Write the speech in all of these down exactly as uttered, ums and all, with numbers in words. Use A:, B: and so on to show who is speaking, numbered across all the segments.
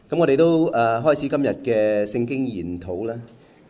A: 咁我哋都誒、呃、開始今日嘅聖經研討啦。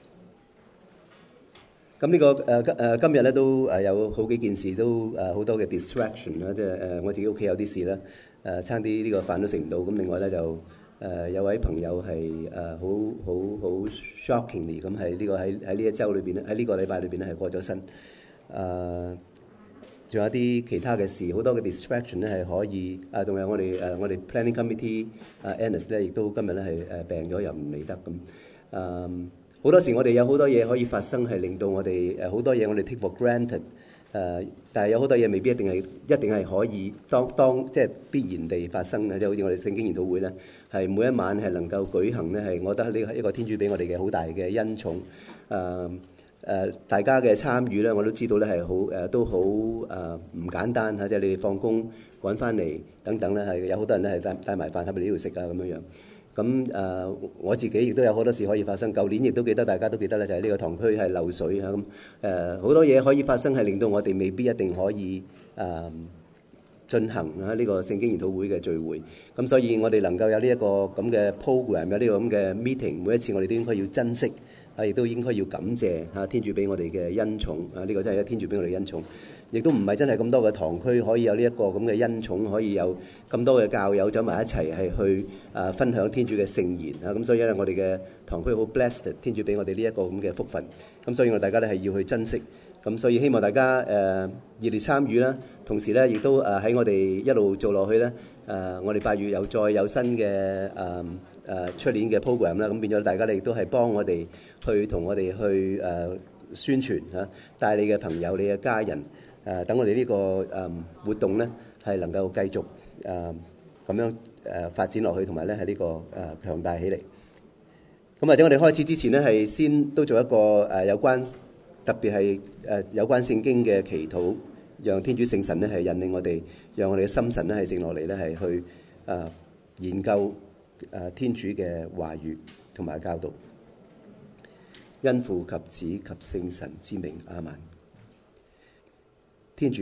A: 咁呢、這個誒誒、呃、今日咧都誒有好幾件事都誒好、呃、多嘅 distraction 啦，即係誒我自己屋企有啲事啦，誒、呃、差啲呢個飯都食唔到。咁另外咧就誒、呃、有位朋友係誒好好好 shockingly 咁係呢個喺喺呢一週裏邊咧，喺呢個禮拜裏邊咧係過咗身。誒、呃。仲有啲其他嘅事，好多嘅 distraction 咧係可以啊，仲有我哋誒、啊、我哋 planning committee 啊 Annis 咧，亦都今日咧係誒病咗又唔嚟得咁。嗯，好多時我哋有好多嘢可以發生，係令到我哋誒好多嘢我哋 take for granted 誒、啊，但係有好多嘢未必一定係一定係可以當當即係必然地發生嘅，即係好似我哋聖經研討會咧，係每一晚係能夠舉行咧，係我覺得呢個一個天主俾我哋嘅好大嘅恩寵。誒、啊。誒、呃、大家嘅參與咧，我都知道咧係好誒，都好誒唔簡單嚇，即係你哋放工趕翻嚟等等咧，係有好多人咧係帶帶埋飯喺呢度食啊咁樣樣。咁誒、呃、我自己亦都有好多事可以發生。舊年亦都記得，大家都記得咧，就係、是、呢個堂區係漏水嚇咁誒，好、呃、多嘢可以發生，係令到我哋未必一定可以誒、呃、進行啊呢個聖經研討會嘅聚會。咁所以我哋能夠有呢一個咁嘅 program， 有呢個咁嘅 meeting， 每一次我哋都應該要珍惜。啊！亦都應該要感謝嚇天主俾我哋嘅恩寵啊！呢、這個真係天主俾我哋恩寵，亦都唔係真係咁多嘅堂區可以有呢一個咁嘅恩寵，可以有咁多嘅教友走埋一齊係去啊分享天主嘅聖言啊！咁所以咧，我哋嘅堂區好 blessed， 天主俾我哋呢一個咁嘅福分。咁所以我哋大家咧係要去珍惜。咁所以希望大家誒、呃、熱烈參與啦，同時咧亦都誒喺我哋一路做落去咧誒、呃，我哋八月又再有新嘅誒。呃誒出年嘅 program 啦，咁變咗大家咧亦都係幫我哋去同我哋去誒、呃、宣傳嚇，帶你嘅朋友、你嘅家人誒，等、呃、我哋呢、這個誒、呃、活動咧係能夠繼續誒咁、呃、樣誒、呃、發展落去，同埋咧喺呢、這個誒、呃、強大起嚟。咁或者我哋開始之前咧，係先都做一個誒、呃、有關特別係誒、呃、有關聖經嘅祈禱，讓天主聖神咧係引領我哋，讓我哋嘅心神咧係靜落嚟咧係去誒、呃、研究。誒天主嘅話語同埋教導，因父及子及聖神之名，阿們。天主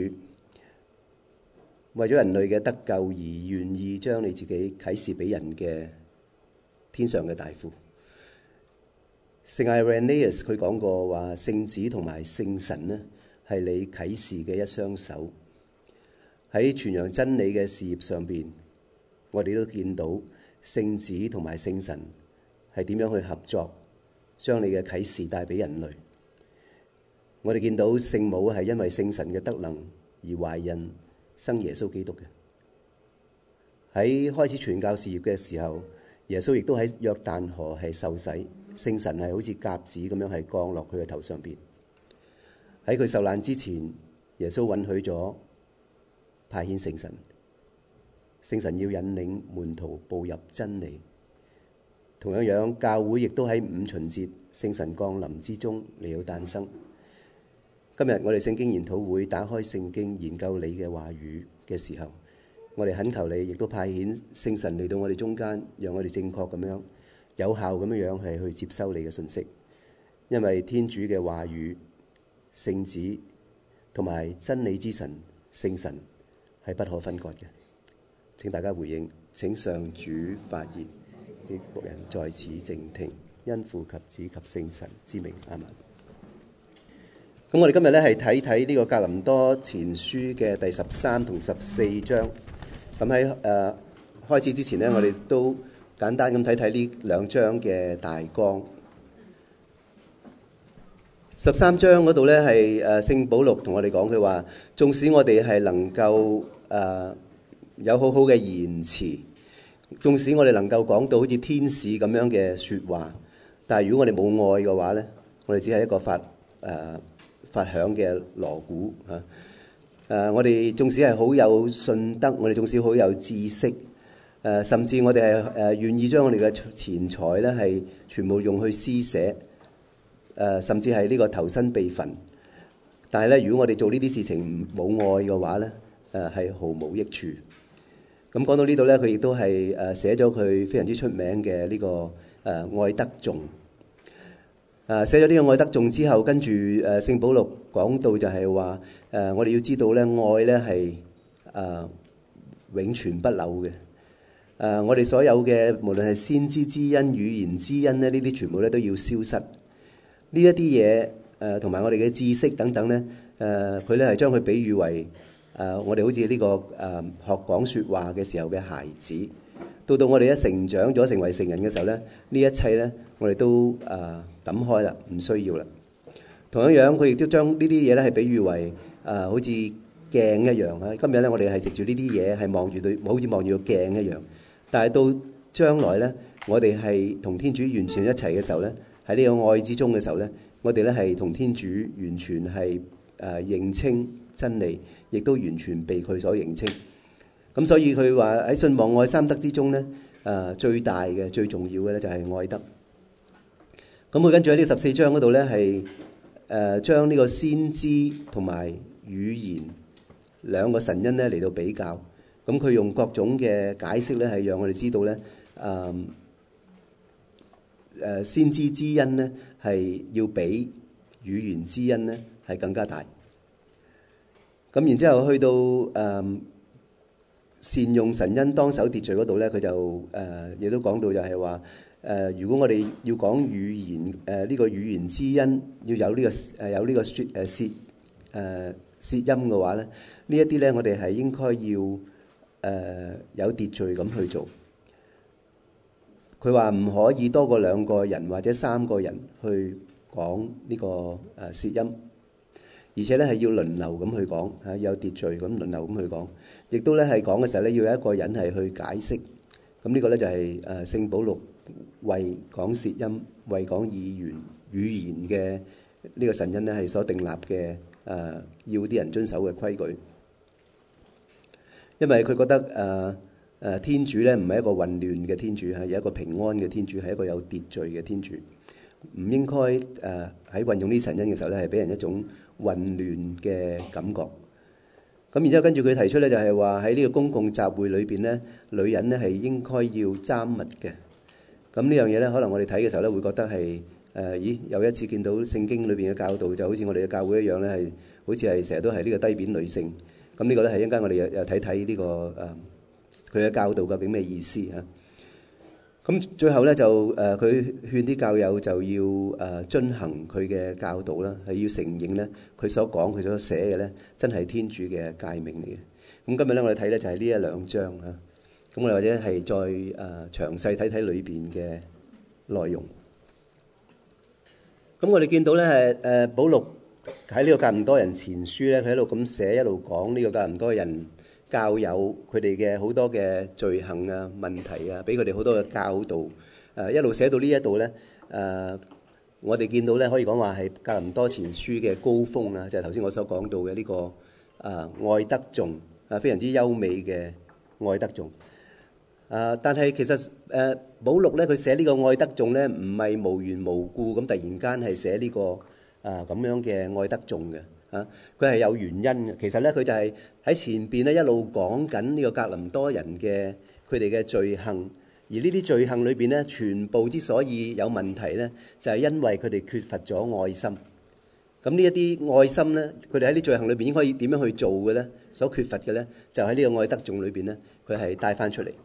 A: 為咗人類嘅得救而願意將你自己啟示俾人嘅天上嘅大父，聖 Irenaeus 佢講過話，聖子同埋聖神呢係你啟示嘅一雙手，喺傳揚真理嘅事業上邊，我哋都見到。聖子同埋聖神係點樣去合作，將你嘅啟示帶俾人類。我哋見到聖母係因為聖神嘅德能而懷孕生耶穌基督嘅。喺開始傳教事業嘅時候，耶穌亦都喺約旦河係受洗，聖神係好似鴿子咁樣係降落佢嘅頭上邊。喺佢受難之前，耶穌允許咗派遣聖神。聖神要引領門徒步入真理，同樣樣教會亦都喺五旬節聖神降臨之中嚟到誕生。今日我哋聖經研討會打開聖經研究你嘅話語嘅時候，我哋懇求你亦都派遣聖神嚟到我哋中間，讓我哋正確咁樣有效咁樣樣係去接收你嘅信息。因為天主嘅話語、聖子同埋真理之神聖神係不可分割嘅。請大家回應，請上主發言，啲僕人在此靜聽，因父及子及聖神之名，阿們。咁我哋今日咧係睇睇呢個格林多前書嘅第十三同十四章。咁喺誒開始之前呢，我哋都簡單咁睇睇呢兩章嘅大綱。十三章嗰度咧係誒聖保祿同我哋講，佢話縱使我哋係能夠誒。呃有好好嘅言辭，縱使我哋能夠講到好似天使咁樣嘅説話，但係如果我哋冇愛嘅話咧，我哋只係一個發誒、呃、發響嘅鑼鼓嚇。誒、呃，我哋縱使係好有信德，我哋縱使好有知識，誒、呃，甚至我哋係誒願意將我哋嘅錢財咧係全部用去施捨，誒、呃，甚至係呢個投身被焚。但係咧，如果我哋做呢啲事情冇愛嘅話咧，誒、呃、係毫無益處。咁講到呢度咧，佢亦都係誒寫咗佢非常之出名嘅呢、這個誒、呃、愛德頌。誒、呃、寫咗呢個愛德頌之後，跟住誒聖保祿講到就係話誒，我哋要知道咧，愛咧係誒永存不朽嘅。誒、 呃、我哋所有嘅無論係先知之恩、語言之恩咧，呢啲全部咧都要消失。呢一啲嘢誒同埋我哋嘅知識等等咧，誒佢咧係將佢比喻為誒、呃、我哋好似呢、這個誒、呃、學講説話嘅時候嘅孩子。到到我哋一成長咗成為成人嘅時候咧，呢一切咧我哋都誒抌開啦，唔需要啦。同一樣，佢亦都將呢啲嘢咧係比喻為誒、呃、好似鏡一樣啊。今日咧我哋係藉住呢啲嘢係望住對，好似望住個鏡一樣。但係到將來咧，我哋係同天主完全一齊嘅時候咧，喺呢個愛之中嘅時候咧，我哋咧係同天主完全係誒、呃、認清真理，亦都完全被佢所認清。咁所以佢話喺信望愛三德之中咧，誒、呃、最大嘅最重要嘅咧就係愛德。咁佢跟住喺呢十四章嗰度咧係誒將呢個先知同埋語言兩個神恩咧嚟到比較。咁佢用各種嘅解釋咧係讓我哋知道咧，誒、呃、誒先知之恩咧係要比語言之恩咧係更加大。咁然之後去到誒、呃善用神恩當守秩序嗰度咧，佢就誒亦、呃、都講到就係話誒，如果我哋要講語言誒呢、呃這個語言之恩，要有呢、這個誒、呃、有呢個説誒舌誒舌音嘅話咧，呢一啲咧我哋係應該要誒、呃、有秩序咁去做。佢話唔可以多過兩個人或者三個人去講呢個誒舌音。而且咧係要輪流咁去講嚇，有秩序咁輪流咁去講，亦都咧係講嘅時候咧要有一個人係去解釋。咁呢個咧就係誒聖保祿為講舌音、為講語言語言嘅呢個神恩咧係所定立嘅誒、呃，要啲人遵守嘅規矩。因為佢覺得誒誒、呃呃、天主咧唔係一個混亂嘅天主嚇，有一個平安嘅天主，係一個有秩序嘅天主，唔應該誒喺運用呢神恩嘅時候咧係俾人一種混亂嘅感覺。咁然之後跟住佢提出咧就係話喺呢個公共集會裏邊咧，女人咧係應該要簪襪嘅。咁呢樣嘢咧，可能我哋睇嘅時候咧會覺得係誒、呃，咦？又一次見到聖經裏邊嘅教導，就好似我哋嘅教會一樣咧，係好似係成日都係呢個低貶女性。咁呢個咧係一陣間我哋又又睇睇呢個誒佢嘅教導究竟咩意思嚇？咁最後咧就誒佢、呃、勸啲教友就要誒、呃、遵行佢嘅教導啦，係要承認咧佢所講佢所寫嘅咧真係天主嘅誡命嚟嘅。咁今日咧我哋睇咧就係呢一兩章嚇，咁我哋或者係再誒、呃、詳細睇睇裏邊嘅內容。咁我哋見到咧係誒保祿喺呢個格林多人前書咧，佢一路咁寫一路講呢個格林多人教友佢哋嘅好多嘅罪行啊、問題啊，俾佢哋好多嘅教導。誒一路寫到呢一度咧，誒我哋見到咧可以講話係格林多前書嘅高峰啊，就係頭先我所講到嘅呢個誒愛德頌啊，非常之優美嘅愛德頌。誒但係其實誒保祿咧佢寫呢個愛德頌咧，唔係無緣無故咁突然間係寫呢個誒咁樣嘅愛德頌嘅。啊！佢係有原因嘅。其實咧，佢就係喺前邊咧一路講緊呢個格林多人嘅佢哋嘅罪行，而呢啲罪行裏邊咧，全部之所以有問題咧，就係因為佢哋缺乏咗愛心。咁呢一啲愛心咧，佢哋喺啲罪行裏邊應該點樣去做嘅咧？所缺乏嘅咧，就喺呢個愛德頌裏邊咧，佢係帶翻出嚟。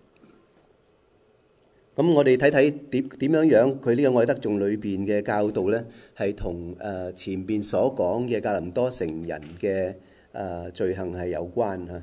A: 咁我哋睇睇點點樣樣佢呢個愛德頌裏邊嘅教導咧，係同誒前邊所講嘅格林多城人嘅誒罪行係有關嚇。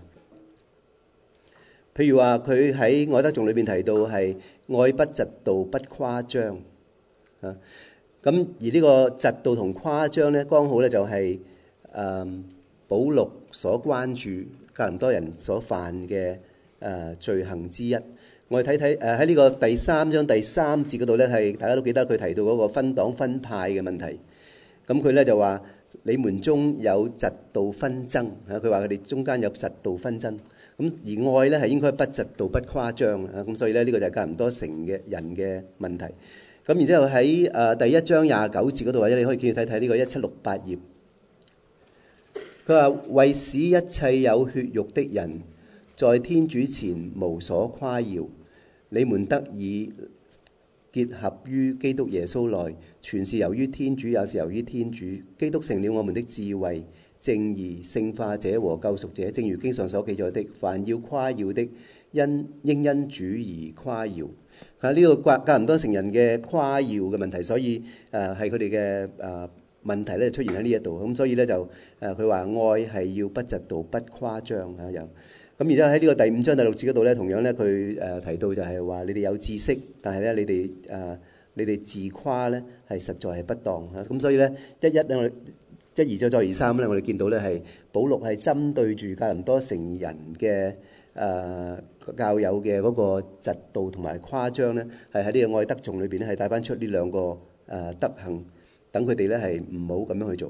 A: 譬如話佢喺愛德頌裏邊提到係愛不嫉妒不誇張嚇。咁而呢個嫉妒同誇張咧，剛好咧就係誒保祿所關注格林多人所犯嘅誒罪行之一。我哋睇睇誒喺呢個第三章第三節嗰度咧，係大家都記得佢提到嗰個分黨分派嘅問題。咁佢咧就話：你們中有嫉妒紛爭嚇，佢話佢哋中間有嫉妒紛爭。咁而愛咧係應該不嫉妒不誇張啊。咁所以咧呢個就係格林多城嘅人嘅問題。咁然之後喺誒第一章廿九節嗰度，或者你可以見睇睇呢個一七六八頁。佢話：為使一切有血肉的人在天主前無所誇耀，你們得以結合於基督耶穌內，全是由於天主，也是由於天主。基督成了我們的智慧、正義、聖化者和救贖者。正如經上所記載的：凡要誇耀的， 因應因主而誇耀。啊，呢個格格林多城人嘅誇耀嘅問題，所以誒係佢哋嘅誒問題咧出現喺呢一度。咁所以咧就誒佢話愛係要不嫉妒不誇張嚇又。咁然之後喺呢個第五章第六節嗰度咧，同樣咧佢誒提到就係話你哋有知識，但係咧你哋誒、呃、你哋自誇咧係實在係不當嚇。咁所以咧一一咧我哋一而再再而三咧，我哋見到咧係保祿係針對住格林多城人嘅誒、呃、教友嘅嗰個嫉妒同埋誇張咧，係喺呢個愛德頌裏邊咧係帶翻出呢兩個誒、呃、德行，等佢哋咧係唔好咁樣去做。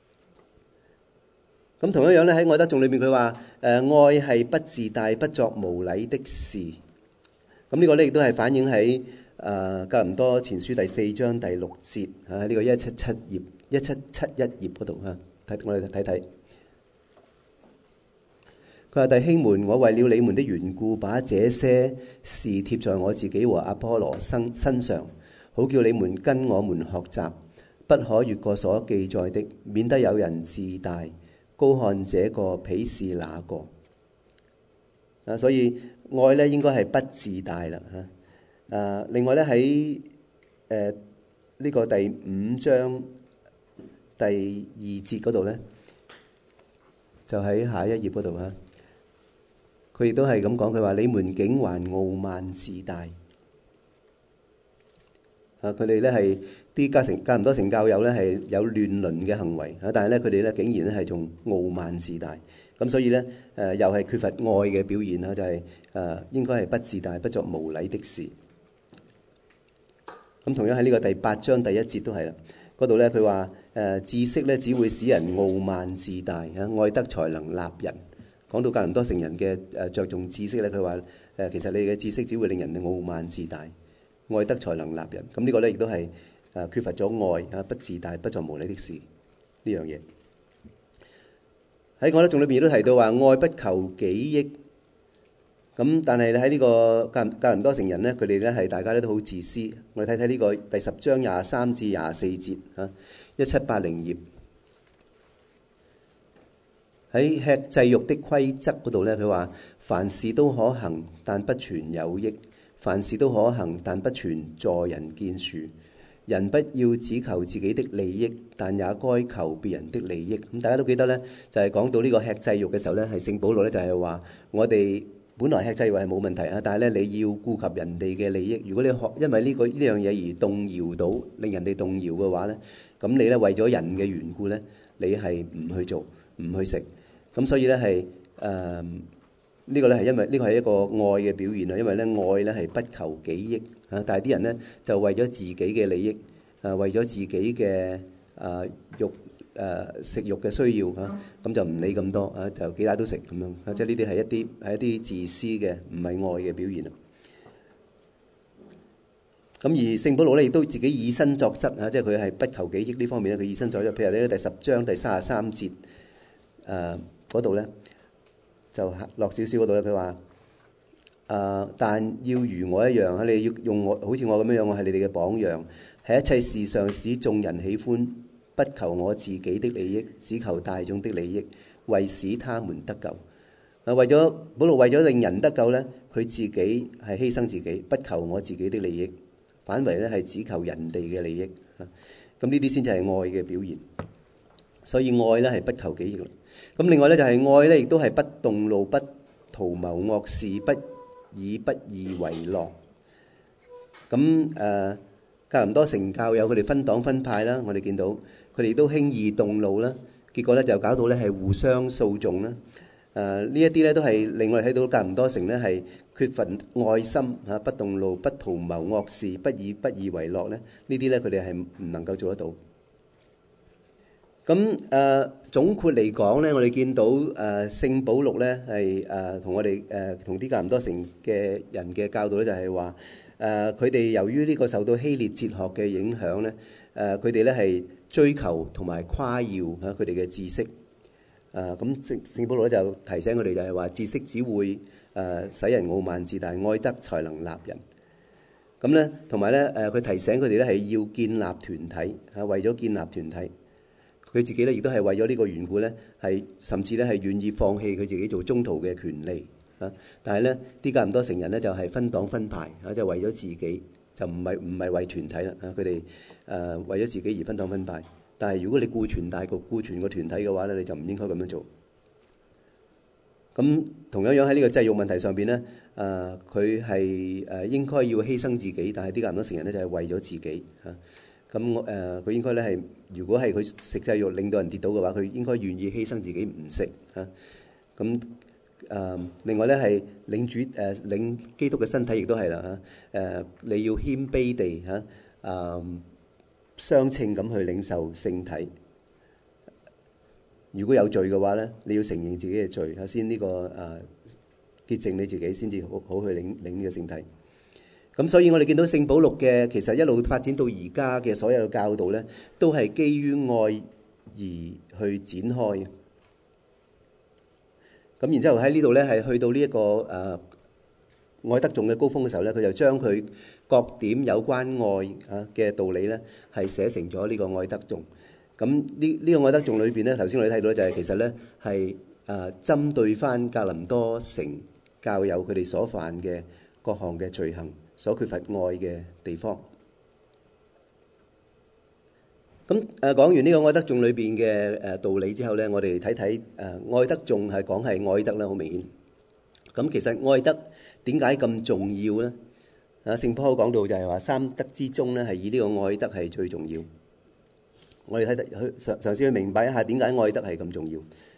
A: 咁同一樣咧喺愛德頌裏面佢話誒愛係不自大不作無禮的事。咁呢個咧亦都係反映喺誒格林多前書第四章第六節嚇，喺呢個一七七頁一七七一頁嗰度嚇，睇我哋睇睇。佢話：弟兄們，我為了你們的緣故，把這些事貼在我自己和阿波羅身身上，好叫你們跟我們學習，不可越過所記載的，免得有人自大，高看這個，鄙視那個。啊，所以愛咧應該係不自大啦嚇。啊，另外咧喺誒呢個第五章第二節嗰度咧，就喺下一頁嗰度嚇。佢亦都係咁講，佢話：你們竟還傲慢自大。啊，佢哋咧係啲加成加唔多成教友咧係有亂倫嘅行為啊，但係咧佢哋咧竟然咧係仲傲慢自大。咁所以咧誒又係缺乏愛嘅表現啦，就係誒應該係不自大，不作無禮的事。咁同樣喺呢個第八章第一節都係啦，嗰度咧佢話誒知識咧只會使人傲慢自大啊，愛德才能立人。講到格林多城人嘅誒著重知識咧，佢話誒其實你嘅知識只會令人傲慢自大，愛德才能立人。咁呢個咧亦都係誒缺乏咗愛啊，不自大，不作無禮的事呢樣嘢。喺愛德頌裏邊亦都提到話愛不求己益。咁但係喺呢個格格林多城人咧，佢哋咧係大家咧都好自私。我哋睇睇呢個第十章廿三至廿四節啊，一七八零頁。喺吃祭肉的規則嗰度咧，佢話凡事都可行，但不全有益；凡事都可行，但不全助人建樹。人不要只求自己的利益，但也該求別人的利益。咁大家都記得咧，就係、是、講到呢個吃祭肉嘅時候咧，係聖保羅咧就係話我哋本來吃祭肉係冇問題啊，但係咧你要顧及人哋嘅利益。如果你學因為呢、這個呢樣嘢而動搖到令人哋動搖嘅話咧，咁你咧為咗人嘅緣故咧，你係唔去做唔去食。咁所以咧係誒呢個咧係因為呢個係一個愛嘅表現啊，因為咧愛咧係不求己益啊，但係啲人咧就為咗自己嘅利益啊，為咗自己嘅啊肉誒食肉嘅需要啊，咁就唔理咁多啊，就幾大都食咁樣啊，即係呢啲係一啲係一啲自私嘅，唔係愛嘅表現啊。咁而聖保羅咧亦都自己以身作則啊，即係佢係不求己益呢方面咧，佢以身作則。譬如咧第十章第三十三節誒。嗰度咧就落少少嗰度咧，佢話誒，但要如我一樣，你要用我好似我咁樣樣，我係你哋嘅榜樣，喺一切事上使眾人喜歡，不求我自己的利益，只求大眾的利益，為使他們得救。啊，為咗保羅為咗令人得救咧，佢自己係犧牲自己，不求我自己的利益，反為咧係只求人哋嘅利益。咁呢啲先至係愛嘅表現。所以愛咧係不求己益。咁另外咧就係愛咧，亦都係不動怒、不圖謀惡事、不以不義為樂。咁誒，格林多城教友佢哋分黨分派啦，我哋見到佢哋都輕易動怒啦，結果咧就搞到咧係互相訴訟啦。誒呢一啲咧都係令我哋睇到格林多城咧係缺乏愛心嚇，不動怒、不圖謀惡事、不以不義為樂咧，呢啲咧佢哋係唔能夠做得到。咁誒、呃、總括嚟講咧，我哋見到誒、呃、聖保祿咧係誒同我哋誒同啲格林多城嘅人嘅教導咧，就係話誒佢哋由於呢個受到希臘哲學嘅影響咧，誒佢哋咧係追求同埋誇耀嚇佢哋嘅知識。誒咁聖聖保祿咧就提醒佢哋就係話知識只會誒、呃、使人傲慢自大，愛德才能立人。咁咧同埋咧誒佢提醒佢哋咧係要建立團體嚇，為咗建立團體。佢自己咧，亦都係為咗呢個緣故咧，係甚至咧係願意放棄佢自己做宗徒嘅權利啊。但係咧，啲格林多城人咧就係分黨分派啊，就為咗自己，就唔係唔係為團體啦。啊，佢哋誒為咗自己而分黨分派。但係如果你顧全大局、顧全個團體嘅話咧，你就唔應該咁樣做。咁同樣樣喺呢個祭肉問題上邊咧，誒佢係誒應該要犧牲自己，但係啲格林多城人咧就係為咗自己嚇。咁我誒佢應該咧係，如果係佢食祭肉令到人跌倒嘅話，佢應該願意犧牲自己唔食嚇。咁誒另外咧係領主誒領基督嘅身體亦都係啦嚇。誒你要謙卑地嚇誒相稱咁去領受聖體。如果有罪嘅話咧，你要承認自己嘅罪嚇先，呢個誒潔淨你自己，先至好好去領領呢個聖體。咁所以我哋見到聖保祿嘅其實一路發展到而家嘅所有嘅教導咧，都係基於愛而去展開嘅。咁然之後喺呢度咧係去到呢、這、一個誒、呃、愛德頌嘅高峰嘅時候咧，佢就將佢各點有關愛啊嘅道理咧係寫成咗呢個愛德頌。咁呢呢個愛德頌裏邊咧，頭先我哋睇到咧就係其實咧係誒針對翻格林多城教友佢哋所犯嘅各項嘅罪行，所缺乏愛嘅地方。咁誒講完呢個愛德頌裏邊嘅誒道理之後咧，我哋睇睇誒愛德頌係講係愛德啦，好明顯。咁其實愛德點解咁重要咧？啊，聖保祿講到就係話三德之中咧，係以呢個愛德係最重要。我哋睇得去嘗嘗試去明白一下點解愛德係咁重要。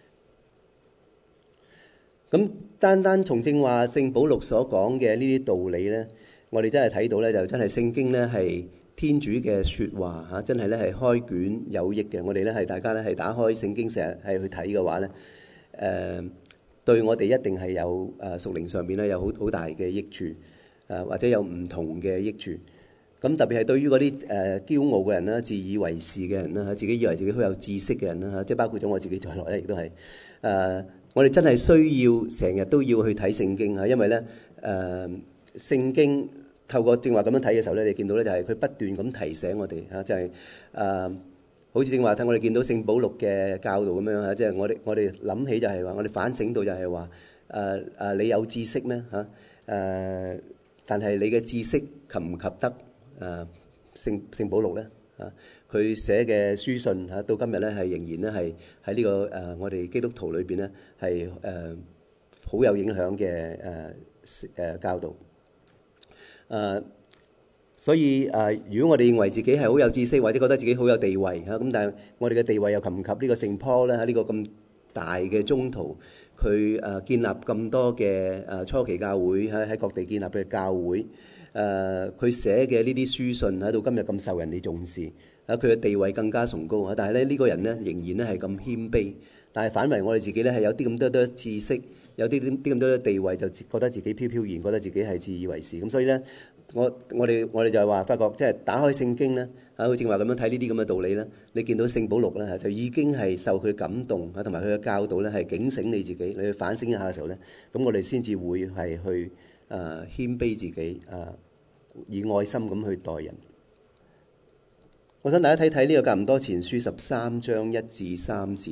A: 咁單單從正話聖保祿所講嘅呢啲道理咧，我哋真係睇到咧，就真係聖經咧係天主嘅説話嚇，真係咧係開卷有益嘅。我哋咧係大家咧係打開聖經成日係去睇嘅話咧，誒、呃、對我哋一定係有誒屬靈上邊咧有好好大嘅益處，誒、呃、或者有唔同嘅益處。咁特別係對於嗰啲誒驕傲嘅人啦、自以為是嘅人啦、自己以為自己好有知識嘅人啦嚇，即係包括咗我自己在內咧，亦都係誒我哋真係需要成日都要去睇聖經嚇，因為咧誒、呃、聖經透過正話咁樣睇嘅時候咧，你見到咧就係佢不斷咁提醒我哋嚇，就係、是、誒、呃、好似正話睇我哋見到聖保祿嘅教導咁樣嚇，即係我哋我哋諗起就係話，我哋反省到就係話誒誒你有知識咩嚇誒？但係你嘅知識及唔及得？誒、啊、聖聖保祿咧嚇，佢、啊、寫嘅書信嚇、啊，到今日咧係仍然咧係喺呢、這個誒、呃、我哋基督徒裏邊咧係誒好有影響嘅誒誒教導。誒、啊，所以誒、啊，如果我哋認為自己係好有知識，或者覺得自己好有地位嚇，咁、啊、但係我哋嘅地位又及唔及呢個聖保咧？喺呢個咁大嘅宗徒，佢誒、啊、建立咁多嘅誒、啊、初期教會喺喺各地建立嘅教會。誒佢、呃、寫嘅呢啲書信喺到今日咁受人哋重視，啊佢嘅地位更加崇高啊！但係咧呢、這個人咧仍然咧係咁謙卑，但係反為我哋自己咧係有啲咁多多知識，有啲啲啲咁多多地位，就覺得自己飄飄然，覺得自己係自以為是。咁所以咧，我我哋我哋就係話發覺，即係打開聖經咧，啊好似話咁樣睇呢啲咁嘅道理咧，你見到聖保祿咧就已經係受佢感動啊，同埋佢嘅教導咧係警醒你自己，你去反省一下嘅時候咧，咁我哋先至會係去誒、呃、謙卑自己啊。呃以愛心咁去待人。我想大家睇睇呢個格林多前書十三章一至三節，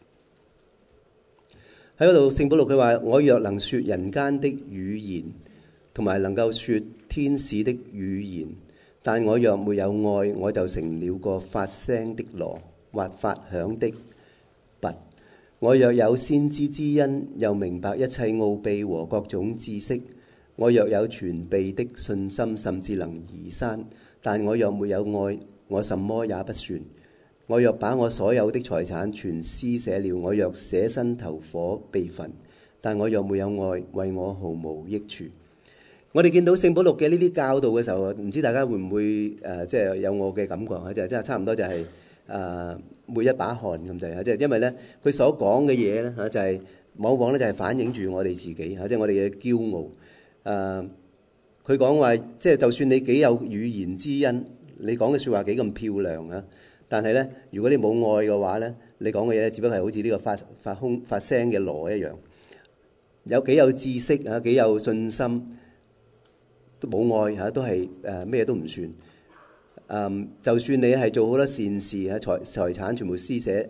A: 喺嗰度聖保祿佢話：我若能說人間的語言，同埋能夠說天使的語言，但我若沒有愛，我就成了個發聲的鑼或發響的鈸。我若有先知之恩，又明白一切奧秘和各種知識，我若有全備的信心，甚至能移山，但我若沒有愛，我什麼也不算。我若把我所有的財產全施捨了，我若捨身投火被焚，但我若沒有愛，為我毫無益處。我哋見到聖保祿嘅呢啲教導嘅時候，唔知大家會唔會誒，即、呃、係、就是、有我嘅感覺啊？就係即係差唔多就係、是、誒、呃、每一把汗咁滯啊！即、就、係、是、因為咧，佢所講嘅嘢咧嚇，就係、是、往往咧就係反映住我哋自己嚇，即、就、係、是、我哋嘅驕傲。誒，佢講話，即係就算你幾有語言之恩，你講嘅説話幾咁漂亮啊，但係咧，如果你冇愛嘅話咧，你講嘅嘢咧，只不過係好似呢個發發空發聲嘅鑼一樣。有幾有知識啊，幾有信心，都冇愛嚇，都係誒咩都唔算。誒，就算你係做好多善事啊，財財產全部施捨，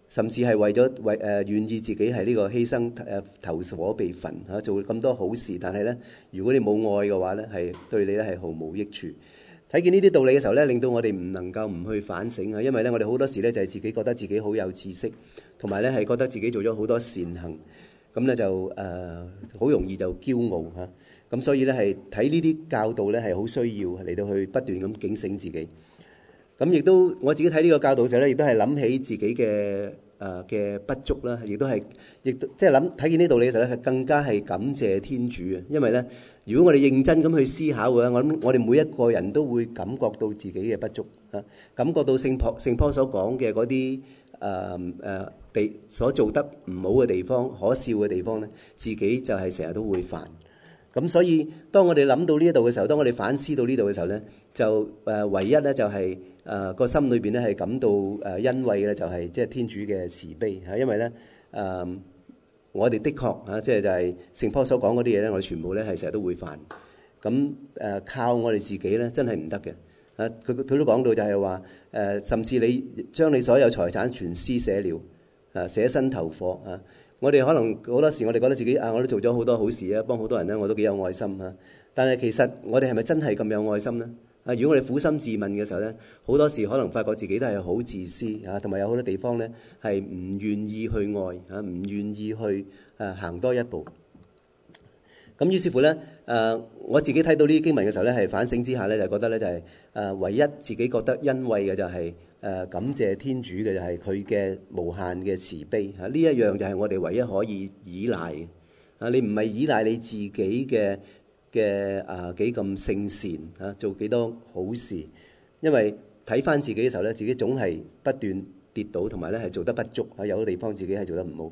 A: 甚至係為咗為誒、呃、願意自己係呢個犧牲誒投火被焚嚇、啊，做咁多好事，但係咧，如果你冇愛嘅話咧，係對你咧係毫無益處。睇見呢啲道理嘅時候咧，令到我哋唔能夠唔去反省啊！因為咧，我哋好多時咧就係自己覺得自己好有知識，同埋咧係覺得自己做咗好多善行，咁咧就誒好、呃、容易就驕傲嚇。咁、啊、所以咧係睇呢啲教導咧係好需要嚟到去不斷咁警醒自己。咁亦都我自己睇呢個教導嘅時候咧，亦都係諗起自己嘅誒嘅不足啦，亦都係亦都即係諗睇見呢道理嘅時候咧，係更加係感謝天主啊！因為咧，如果我哋認真咁去思考嘅話，我諗我哋每一個人都會感覺到自己嘅不足啊，感覺到聖保聖保所講嘅嗰啲誒誒地所做得唔好嘅地方、可笑嘅地方咧，自己就係成日都會犯。咁所以當我哋諗到呢一度嘅時候，當我哋反思到呢度嘅時候咧，就誒、呃、唯一咧就係誒個心裏邊咧係感到誒欣慰嘅咧，就係即係天主嘅慈悲嚇，因為咧誒、呃、我哋的確嚇即係就係聖保所講嗰啲嘢咧，我哋全部咧係成日都會犯。咁誒、呃、靠我哋自己咧真係唔得嘅啊！佢佢都講到就係話誒，甚至你將你所有財產全施捨了啊，捨身投火啊！我哋可能好多時，我哋覺得自己啊，我都做咗好多好事啊，幫好多人咧，我都幾有愛心啊。但係其實我哋係咪真係咁有愛心呢？啊，如果我哋苦心自問嘅時候咧，好多時可能發覺自己都係好自私啊，同埋有好多地方咧係唔願意去愛啊，唔願意去啊行多一步。咁於是乎咧，誒、呃、我自己睇到呢啲經文嘅時候咧，係反省之下咧，就覺得咧就係、是、誒、呃、唯一自己覺得欣慰嘅就係、是。誒、呃、感謝天主嘅就係佢嘅無限嘅慈悲嚇，呢、啊、一樣就係我哋唯一可以依賴嘅啊！你唔係依賴你自己嘅嘅啊幾咁聖善啊，做幾多好事，因為睇翻自己嘅時候咧，自己總係不斷跌倒，同埋咧係做得不足啊，有啲地方自己係做得唔好，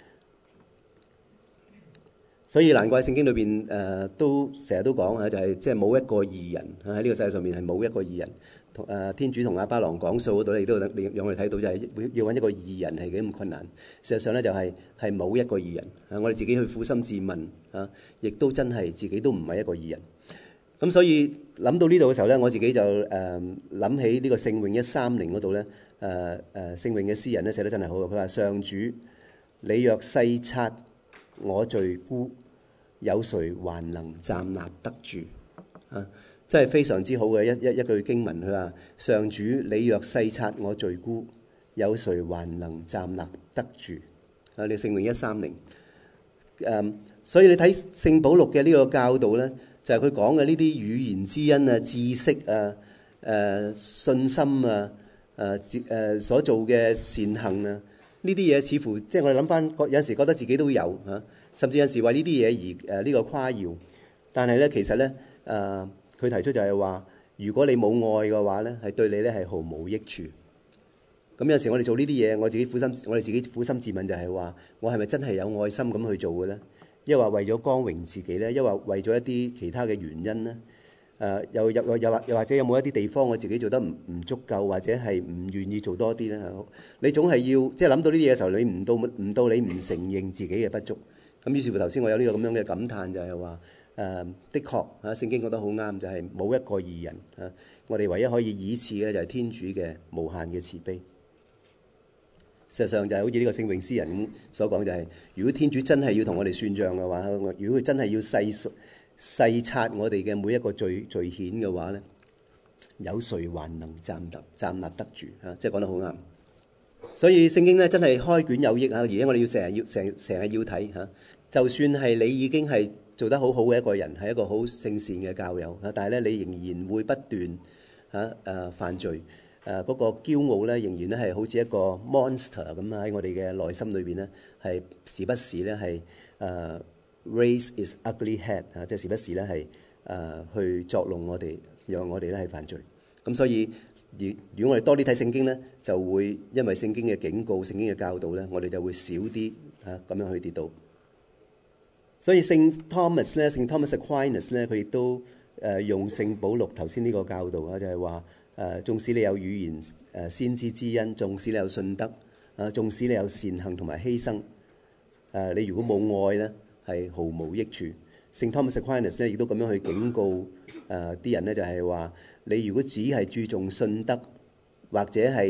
A: 所以難怪聖經裏邊誒都成日都講啊，就係即係冇一個義人喺呢個世界上面係冇一個義人。誒天主同亞巴郎講數嗰度，你都讓我哋睇到就係要揾一個義人係幾咁困難。事實上咧就係係冇一個義人啊！我哋自己去苦心自問啊，亦都真係自己都唔係一個義人。咁所以諗到呢度嘅時候咧，我自己就誒諗起呢個聖詠一三零嗰度咧，誒誒聖詠嘅詩人咧寫得真係好。佢話：上主，你若細察我罪辜，有誰還能站立得住啊？真係非常之好嘅一一一句經文，佢話：上主，你若細察我罪辜，有誰還能站立得住？啊，你聖詠一三零。誒，所以你睇聖保祿嘅呢個教導咧，就係佢講嘅呢啲語言之恩啊、知識啊、誒、呃、信心啊、誒誒、呃、所做嘅善行啊，呢啲嘢似乎即係我哋諗翻，有陣時覺得自己都有嚇，甚至有陣時為呢啲嘢而誒呢個誇耀，但係咧其實咧誒。呃佢提出就係話，如果你冇愛嘅話咧，係對你咧係毫無益處。咁有時我哋做呢啲嘢，我自己苦心，我哋自己苦心自問就係話，我係咪真係有愛心咁去做嘅咧？抑或為咗光榮自己咧？抑或為咗一啲其他嘅原因咧？誒、呃，又又又或又或者有冇一啲地方我自己做得唔唔足夠，或者係唔願意做多啲咧？你總係要即係諗到呢啲嘢嘅時候，你唔到唔到你唔承認自己嘅不足。咁於是乎頭先我有呢個咁樣嘅感嘆，就係話。誒、呃，的確啊，聖經講得好啱，就係、是、冇一個義人啊。我哋唯一可以倚恃嘅就係天主嘅無限嘅慈悲。事實上就係好似呢個聖詠詩人所講、就是，就係如果天主真係要同我哋算賬嘅話，如果佢真係要細細察我哋嘅每一個罪罪愆嘅話咧，有誰還能站立站立得住啊？即係講得好啱。所以聖經咧真係開卷有益啊！而家我哋要成日要成成日要睇嚇、啊，就算係你已經係做得好好嘅一個人，係一個好聖善嘅教友啊，但係咧你仍然會不斷嚇誒犯罪誒，嗰、啊那個驕傲咧仍然咧係好似一個 monster 咁喺我哋嘅內心裏邊咧係時不時咧係誒 raise its ugly head 啊，即係時不時咧係誒去作弄我哋，讓我哋咧係犯罪。咁所以如如果我哋多啲睇聖經咧，就會因為聖經嘅警告、聖經嘅教導咧，我哋就會少啲嚇咁樣去跌倒。所以聖 Thomas 咧，聖 Thomas Aquinas 咧，佢亦都誒用聖保祿頭先呢個教導啊，就係話誒，縱使你有語言誒先知之恩，縱使你有信德啊，縱使你有善行同埋犧牲誒，你如果冇愛咧，係毫無益處。聖 Thomas Aquinas 咧亦都咁樣去警告誒啲人咧，就係話你如果只係注重信德或者係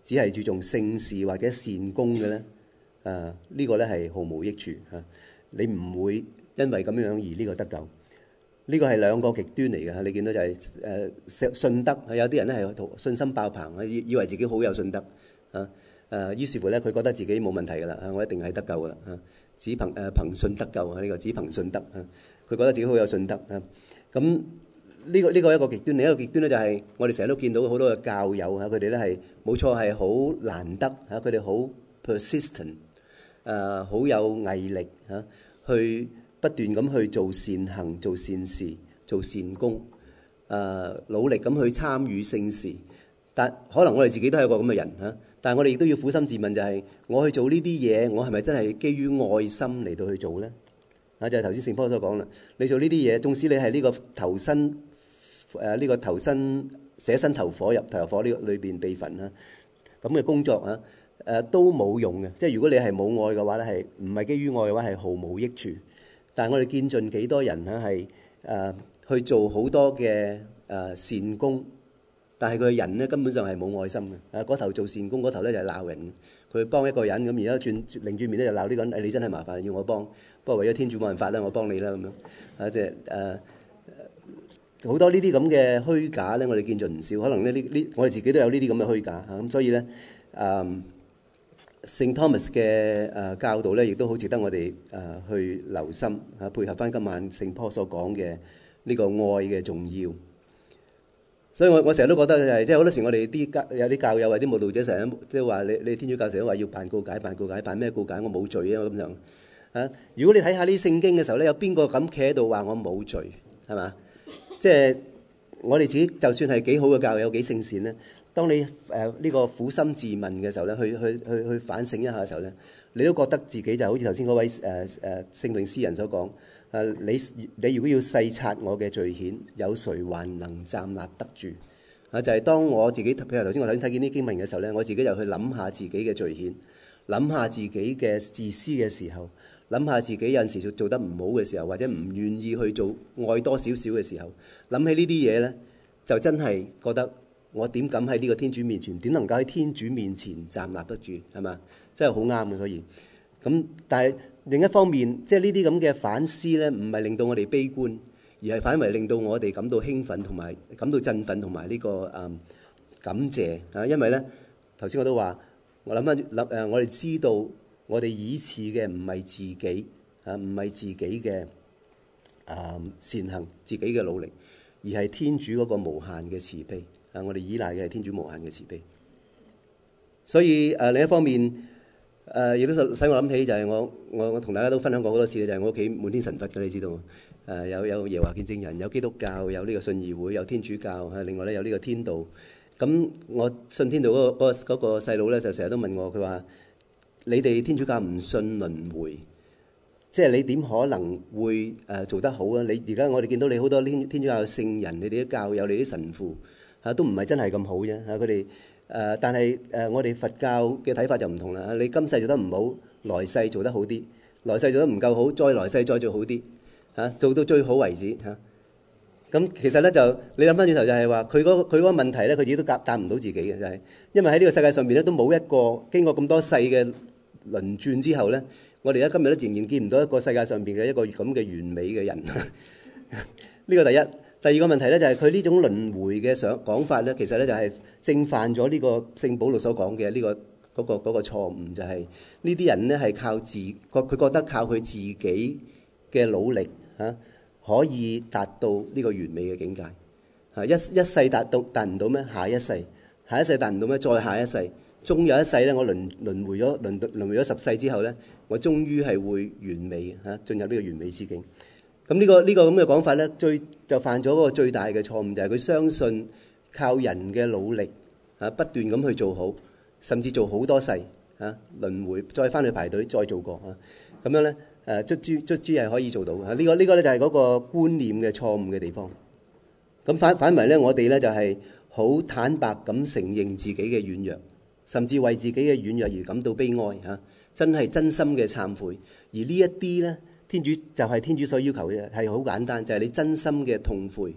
A: 只係注重聖事或者善功嘅咧，啊呢個咧係毫無益處嚇。你唔會因為咁樣而呢個得救。呢個係兩個極端嚟嘅嚇。你見到就係誒信德，有啲人咧係信心爆棚，以以為自己好有信德啊誒，於是乎咧佢覺得自己冇問題㗎啦，我一定係得救㗎啦嚇。只憑誒憑信得救啊！呢個只憑信德啊，佢覺得自己好有信德啊。咁呢個呢個一個極端，另一個極端咧就係我哋成日都見到好多嘅教友嚇，佢哋咧係冇錯係好難得嚇，佢哋好 persistent 誒，好有毅力嚇，去不斷咁去做善行、做善事、做善功誒，努力咁去參與聖事。但可能我哋自己都係一個咁嘅人嚇。但係我哋亦都要苦心自問，就係我去做呢啲嘢，我係咪真係基於愛心嚟到去做咧？啊，就係頭先聖波所講啦，你做呢啲嘢，縱使你係呢個投身誒呢、呢個投身捨身投火入投入火呢個裏邊被焚啦，咁嘅工作啊誒、呃、都冇用嘅。即係如果你係冇愛嘅話咧，係唔係基於愛嘅話係毫無益處。但係我哋見盡幾多人咧係誒去做好多嘅誒、呃、善功。但係佢嘅人咧根本上係冇愛心嘅，啊嗰頭做善功，嗰頭咧就係鬧人。佢幫一個人咁，而家轉擰轉面咧就鬧呢個人，誒你真係麻煩，要我幫，不過為咗天主冇辦法啦，我幫你啦咁樣。啊即係誒好多呢啲咁嘅虛假咧，我哋見盡唔少。可能呢呢呢，我哋自己都有呢啲咁嘅虛假嚇。咁所以咧，誒聖 Thomas 嘅誒教導咧，亦都好值得我哋誒去留心嚇，配合翻今晚聖 Paul 所講嘅呢個愛嘅重要。所以我我成日都覺得係，即係好多時我哋啲教有啲教友或者啲慕道者成日即係話你你天主教成日都話要辦告解辦告解辦咩告解？我冇罪啊咁樣啊！如果你睇下啲聖經嘅時候咧，有邊個咁企喺度話我冇罪係嘛？即係我哋自己就算係幾好嘅教友幾聖善咧，當你誒呢、呃這個苦心自問嘅時候咧，去去去去反省一下嘅時候咧，你都覺得自己就好似頭先嗰位誒誒聖詠詩人所講。誒你你如果要細察我嘅罪愆，有誰還能站立得住？啊，就係、是、當我自己，譬如頭先我頭先睇見啲經文嘅時候咧，我自己就去諗下自己嘅罪愆，諗下自己嘅自私嘅時候，諗下自己有陣時做得唔好嘅時候，或者唔願意去做愛多少少嘅時候，諗起呢啲嘢咧，就真係覺得我點敢喺呢個天主面前，點能夠喺天主面前站立得住？係嘛？真係好啱嘅，所以咁，但係。另一方面，即係呢啲咁嘅反思咧，唔係令到我哋悲觀，而係反為令到我哋感到興奮同埋感到振奮同埋呢個誒、嗯、感謝啊！因為咧頭先我都話，我諗翻諗誒，我哋知道我哋依恃嘅唔係自己啊，唔係自己嘅誒、嗯、善行、自己嘅努力，而係天主嗰個無限嘅慈悲啊！我哋依賴嘅係天主無限嘅慈悲。所以誒、呃、另一方面。誒亦都使我諗起就係我我我同大家都分享過好多次，就係、是、我屋企滿天神佛嘅，你知道誒、呃、有有耶和華見證人，有基督教，有呢個信義會，有天主教，另外咧有呢個天道。咁我信天道嗰、那個嗰、那個細佬咧就成日都問我，佢話你哋天主教唔信輪迴，即係你點可能會誒做得好啊？你而家我哋見到你好多天天主教嘅聖人，你哋啲教友，你啲神父嚇都唔係真係咁好啫嚇，佢哋。誒、呃，但係誒、呃，我哋佛教嘅睇法就唔同啦。你今世做得唔好，來世做得好啲；來世做得唔夠好，再來世再做好啲嚇、啊，做到最好為止嚇。咁、啊、其實咧就你諗翻轉頭就係話，佢嗰佢嗰個問題咧，佢自己都答答唔到自己嘅，就係、是、因為喺呢個世界上面咧都冇一個經過咁多世嘅輪轉之後咧，我哋而家今日都仍然見唔到一個世界上邊嘅一個咁嘅完美嘅人。呢個第一。第二個問題咧就係佢呢種輪迴嘅想講法咧，其實咧就係正犯咗呢個聖保祿所講嘅呢個嗰個嗰個錯誤，就係呢啲人咧係靠自佢佢覺得靠佢自己嘅努力嚇可以達到呢個完美嘅境界嚇，一一世達到達唔到咩？下一世下一世達唔到咩？再下一世，終有一世咧，我輪輪迴咗輪輪迴咗十世之後咧，我終於係會完美嚇進入呢個完美之境。咁呢、這個呢、這個咁嘅講法咧，最就犯咗嗰個最大嘅錯誤，就係、是、佢相信靠人嘅努力啊，不斷咁去做好，甚至做好多世啊，輪迴再翻去排隊再做過啊，咁樣咧誒，卒之卒之係可以做到啊！呢、這個呢、這個咧就係嗰個觀念嘅錯誤嘅地方。咁反反為咧，我哋咧就係、是、好坦白咁承認自己嘅軟弱，甚至為自己嘅軟弱而感到悲哀嚇、啊，真係真心嘅懺悔。而呢一啲咧，天主就係天主所要求嘅，係好簡單，就係、是、你真心嘅痛悔，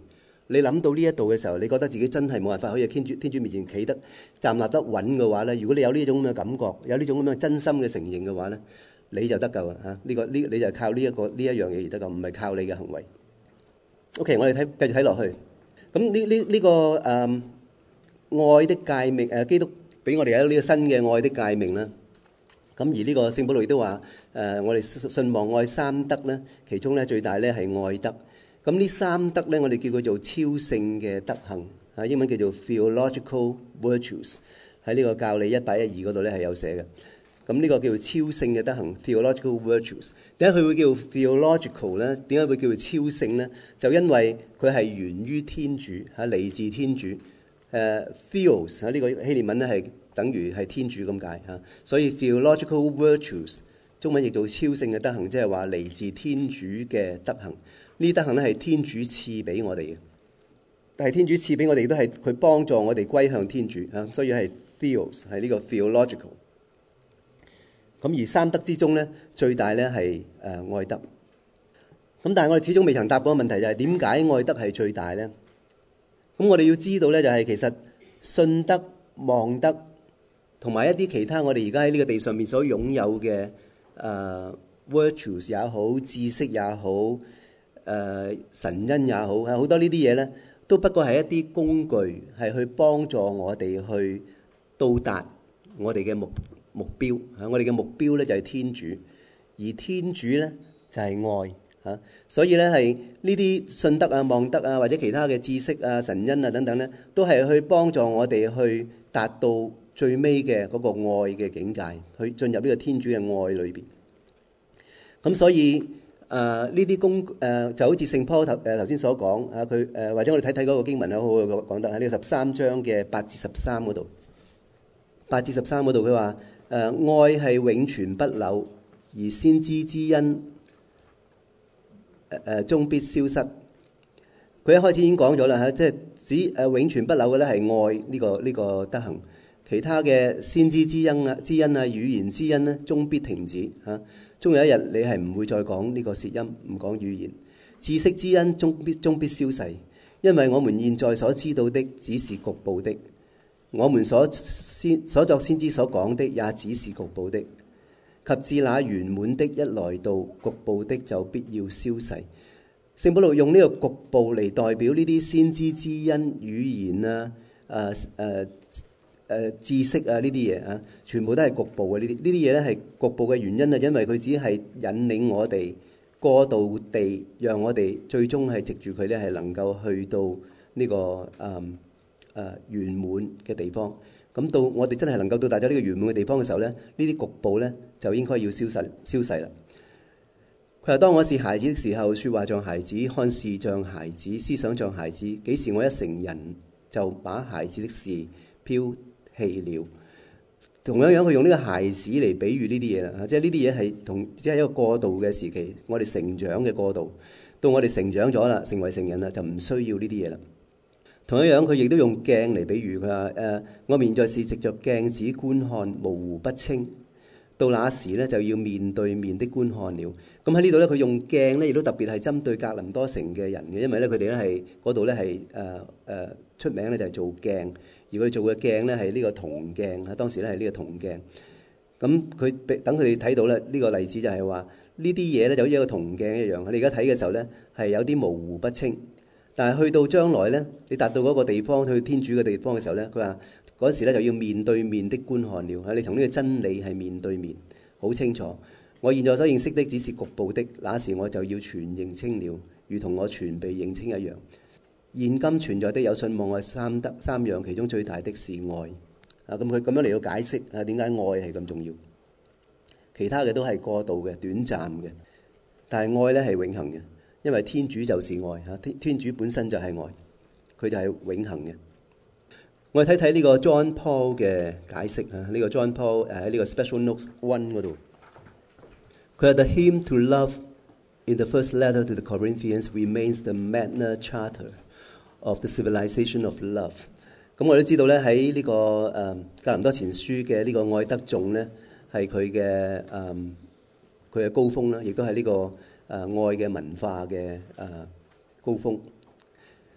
A: 你諗到呢一度嘅時候，你覺得自己真係冇辦法可以喺天主天主面前企得站立得穩嘅話咧，如果你有呢種咁嘅感覺，有呢種咁嘅真心嘅承認嘅話咧，你就得救啊！嚇，呢個呢你就靠呢一個呢一樣嘢而得救，唔係靠你嘅行為。OK，我哋睇繼續睇落去。咁呢呢呢個誒、嗯、愛的誡命誒，基督俾我哋有呢個新嘅愛的誡命啦。咁而呢個聖保祿亦都話誒，我哋信望愛三德咧，其中咧最大咧係愛德。咁呢三德咧，我哋叫佢做超性嘅德行，啊英文叫做 theological virtues， 喺呢個教理一百一二嗰度咧係有寫嘅。咁呢個叫做超性嘅德行 theological virtues。點解佢會叫 theological 咧？點解會叫做超性咧？就因為佢係源於天主，嚇嚟自天主。誒 theos 喺呢個希臘文咧係等於係天主咁解嚇，所以 theological virtues 中文譯做超性嘅德行，即係話嚟自天主嘅德行。呢啲德行咧係天主賜俾我哋嘅，但係天主賜俾我哋都係佢幫助我哋歸向天主嚇，所以係 theos 係呢個 theological。咁而三德之中咧，最大咧係誒愛德。咁但係我哋始終未曾答嗰個問題，就係點解愛德係最大咧？咁我哋要知道咧，就係其實信德、望德同埋一啲其他我哋而家喺呢個地上面所擁有嘅誒、呃、virtues 也好、知識也好、誒、呃、神恩也好，好多呢啲嘢咧，都不過係一啲工具，係去幫助我哋去到達我哋嘅目目標嚇。我哋嘅目標咧就係天主，而天主咧就係愛。嚇，所以咧係呢啲信德啊、望德啊，或者其他嘅知識啊、神恩啊等等咧，都係去幫助我哋去達到最尾嘅嗰個愛嘅境界，去進入呢個天主嘅愛裏邊。咁所以誒呢啲工誒就好似聖保羅頭誒頭先所講啊，佢誒或者我哋睇睇嗰個經文咧，好好講得喺呢個十三章嘅八至十三嗰度，八至十三嗰度佢話誒愛係永存不朽，而先知之恩誒誒終必消失。佢一開始已經講咗啦嚇，即係指誒永存不朽嘅咧係愛呢個呢個德行，其他嘅先知之恩啊、之恩啊、語言之恩咧終必停止嚇。終有一日你係唔會再講呢個舌音，唔講語言。知識之恩終必終必消逝，因為我們現在所知道的只是局部的，我們所先所作先知所講的也只是局部的。及至那圓滿的一來到，局部的就必要消逝。聖保祿用呢個局部嚟代表呢啲先知之恩、語言啊、誒誒誒知識啊呢啲嘢啊，全部都係局部嘅。呢啲呢啲嘢咧係局部嘅原因啊，因為佢只係引領我哋過渡地，讓我哋最終係藉住佢咧係能夠去到呢、這個誒誒圓滿嘅地方。咁到我哋真係能夠到達咗呢個圓滿嘅地方嘅時候咧，呢啲局部咧就應該要消失消逝啦。佢話：當我是孩子的時候，説話像孩子，看事像孩子，思想像孩子。幾時我一成人，就把孩子的事拋棄了。同樣樣，佢用呢個孩子嚟比喻呢啲嘢啦，即係呢啲嘢係同即係一個過渡嘅時期，我哋成長嘅過渡。到我哋成長咗啦，成為成人啦，就唔需要呢啲嘢啦。同樣樣，佢亦都用鏡嚟比喻，佢話：誒，我現在是藉着鏡子觀看，模糊不清。到那時咧，就要面對面的觀看了。咁喺呢度咧，佢用鏡咧，亦都特別係針對格林多城嘅人嘅，因為咧佢哋咧係嗰度咧係誒誒出名咧就係做鏡，而佢做嘅鏡咧係呢個銅鏡啊。當時咧係呢個銅鏡。咁佢等佢哋睇到咧呢個例子就係話呢啲嘢咧就好似一個銅鏡一樣。你而家睇嘅時候咧係有啲模糊不清。但係去到將來咧，你達到嗰個地方，去天主嘅地方嘅時候咧，佢話嗰時咧就要面對面的觀看了。你同呢個真理係面對面，好清楚。我現在所認識的只是局部的，那時我就要全認清了，如同我全被認清一樣。現今存在的有信望愛三德三樣，其中最大的是愛。啊，咁佢咁樣嚟到解釋啊，點解愛係咁重要？其他嘅都係過渡嘅、短暫嘅，但係愛咧係永恆嘅。因為天主就是愛嚇，天天主本身就係愛，佢就係永恆嘅。我哋睇睇呢個 John Paul 嘅解釋啊，呢、這個 John Paul 誒喺呢個 Special Notes One 嗰度，佢話 The hymn to love in the first letter to the Corinthians remains the Magna Charta of the civilization of love。咁我都知道咧喺呢個誒格林多前書嘅呢個愛德頌咧係佢嘅誒佢嘅高峰啦，亦都係呢個。誒、呃、愛嘅文化嘅誒、呃、高峰，佢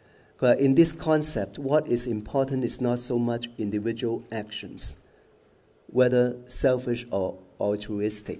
A: 佢話 In this concept, what is important is not so much individual actions, whether selfish or altruistic。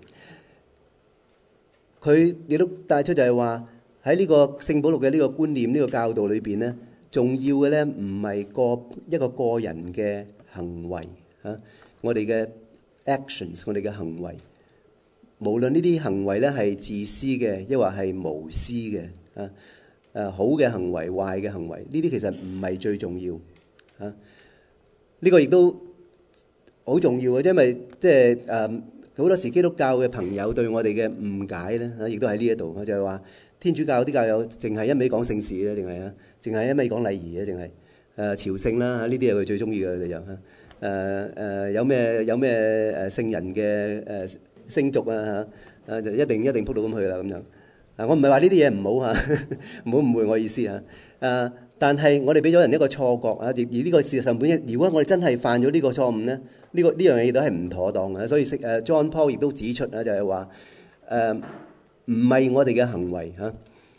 A: 佢亦都帶出就係話喺呢個聖保祿嘅呢個觀念、呢、這個教導裏邊咧，重要嘅咧唔係個一個個人嘅行為嚇、啊，我哋嘅 actions， 我哋嘅行為，無論呢啲行為咧係自私嘅，抑或係無私嘅啊，誒、啊、好嘅行為、壞嘅行為，呢啲其實唔係最重要嚇。呢、啊這個亦都好重要嘅，因為即係誒好多時基督教嘅朋友對我哋嘅誤解咧，亦都喺呢一度，就係話天主教啲教友淨係一味講聖事咧，淨係啊，淨係一味講禮儀咧，淨係誒朝聖啦，呢啲係佢最中意嘅佢哋又嚇誒誒有咩有咩誒聖人嘅誒聖俗啊嚇誒就一定一定撲到咁去啦咁樣啊！我唔係話呢啲嘢唔好嚇，唔好誤會我意思嚇誒。但係我哋俾咗人一個錯覺啊，而而呢個事實上本身，如果我哋真係犯咗呢個錯誤咧，呢個呢樣嘢亦都係唔妥當嘅。所以誒 John Paul 亦都指出啊，就係話誒唔係我哋嘅行為嚇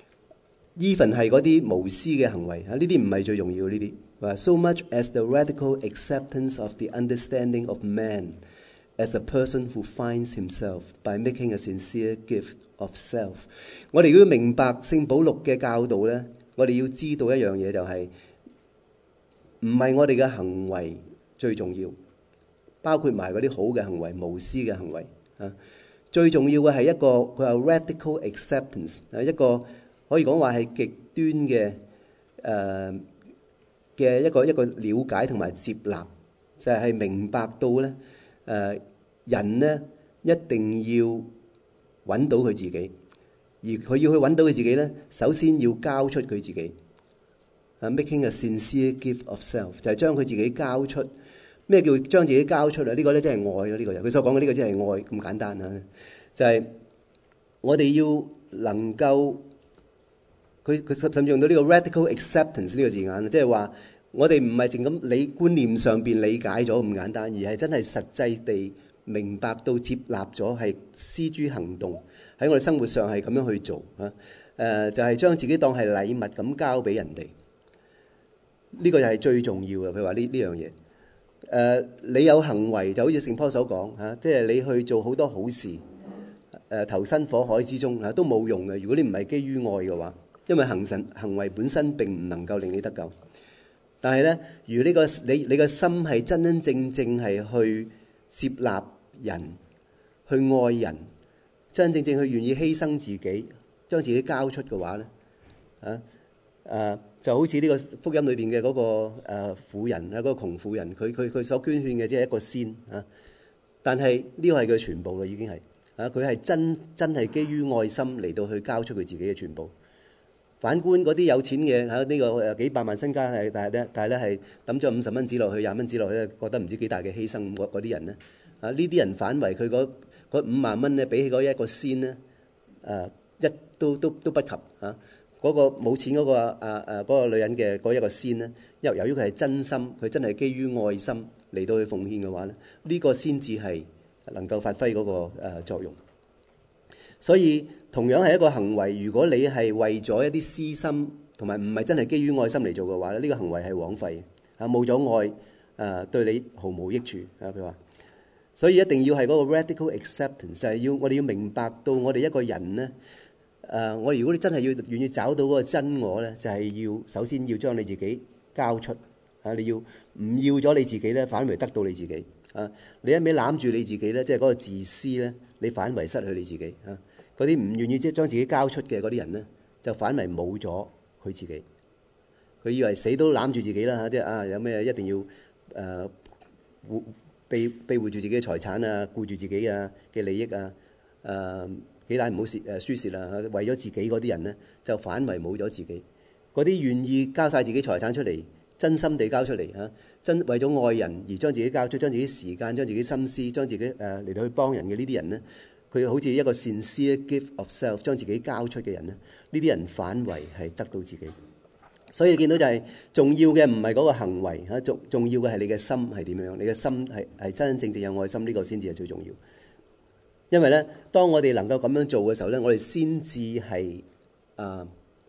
A: ，even 係嗰啲無私嘅行為嚇，呢啲唔係最重要呢啲。話 so much as the radical acceptance of the understanding of man as a person who finds himself by making a sincere gift of self。我哋如果明白聖保祿嘅教導咧，我哋要知道一樣嘢就係唔係我哋嘅行為最重要，包括埋嗰啲好嘅行為、無私嘅行為啊。最重要嘅係一個佢話 radical acceptance 啊，一個可以講話係極端嘅誒嘅一個一個了解同埋接納，就係、是、明白到咧誒、呃、人咧一定要揾到佢自己。而佢要去揾到佢自己咧，首先要交出佢自己。啊 ，making a sincere gift of self 就係將佢自己交出。咩叫將自己交出啊？呢、這個咧真係愛咯，呢、這個佢所講嘅呢個真係愛咁簡單啊！就係、是、我哋要能夠，佢佢甚至用到呢個 radical acceptance 呢個字眼，即係話我哋唔係淨咁理觀念上邊理解咗咁簡單，而係真係實際地明白到接納咗，係施諸行動。喺我哋生活上係咁樣去做啊！誒、呃、就係、是、將自己當係禮物咁交俾人哋，呢、這個就係最重要嘅。佢話呢呢樣嘢誒，你有行為就好似聖保所講嚇、啊，即係你去做好多好事誒、呃，投身火海之中嚇、啊、都冇用嘅。如果你唔係基於愛嘅話，因為行神行為本身並唔能夠令你得救。但係咧，如果呢、這個你你嘅心係真真正正係去接納人、去愛人。真真正正去願意犧牲自己，將自己交出嘅話咧，啊啊就好似呢個福音裏邊嘅嗰個誒婦人啊，嗰、那個窮婦人，佢佢佢所捐獻嘅只係一個仙啊，但係呢個係佢全部啦，已經係啊，佢係真真係基於愛心嚟到去交出佢自己嘅全部。反觀嗰啲有錢嘅嚇，呢、這個誒幾百萬身家係，但係咧但係咧係抌咗五十蚊紙落去、廿蚊紙落去咧，覺得唔知幾大嘅犧牲。嗰啲人咧啊，呢啲人反為佢嗰嗰五萬蚊咧，比起嗰一個仙咧，誒、啊、一都都都不及嚇。嗰、啊那個冇錢嗰、那個啊啊嗰、那個女人嘅嗰一個仙咧，由由於佢係真心，佢真係基於愛心嚟到去奉獻嘅話咧，呢、這個先至係能夠發揮嗰、那個、啊、作用。所以同樣係一個行為，如果你係為咗一啲私心同埋唔係真係基於愛心嚟做嘅話咧，呢、這個行為係枉費啊，冇咗愛誒、啊、對你毫無益處啊。佢話。所以一定要係嗰個 radical acceptance，就係要我哋要明白到我哋一個人咧，誒、呃，我哋如果你真係要願意找到嗰個真我咧，就係、是、要首先要將你自己交出啊！你要唔要咗你自己咧，反為得到你自己啊！你一味攬住你自己咧，即係嗰個自私咧，你反為失去你自己啊！嗰啲唔願意即係將自己交出嘅嗰啲人咧，就反為冇咗佢自己。佢以為死都攬住自己啦嚇，即係啊有咩一定要誒活。呃庇庇護住自己嘅財產啊，顧住自己啊嘅利益啊，誒幾大唔好蝕誒輸蝕啦，為咗自己嗰啲人咧，就反為冇咗自己。嗰啲願意交晒自己財產出嚟，真心地交出嚟嚇，真為咗愛人而將自己交出，將自己時間、將自己心思、將自己誒嚟到去幫人嘅呢啲人咧，佢好似一個 sincere gift of self， 將自己交出嘅人咧，呢啲人反為係得到自己。所以你見到就係重要嘅唔係嗰個行為嚇，重重要嘅係你嘅心係點樣？你嘅心係係真真正正有愛心，呢個先至係最重要。因為咧，當我哋能夠咁樣做嘅時候咧，我哋先至係啊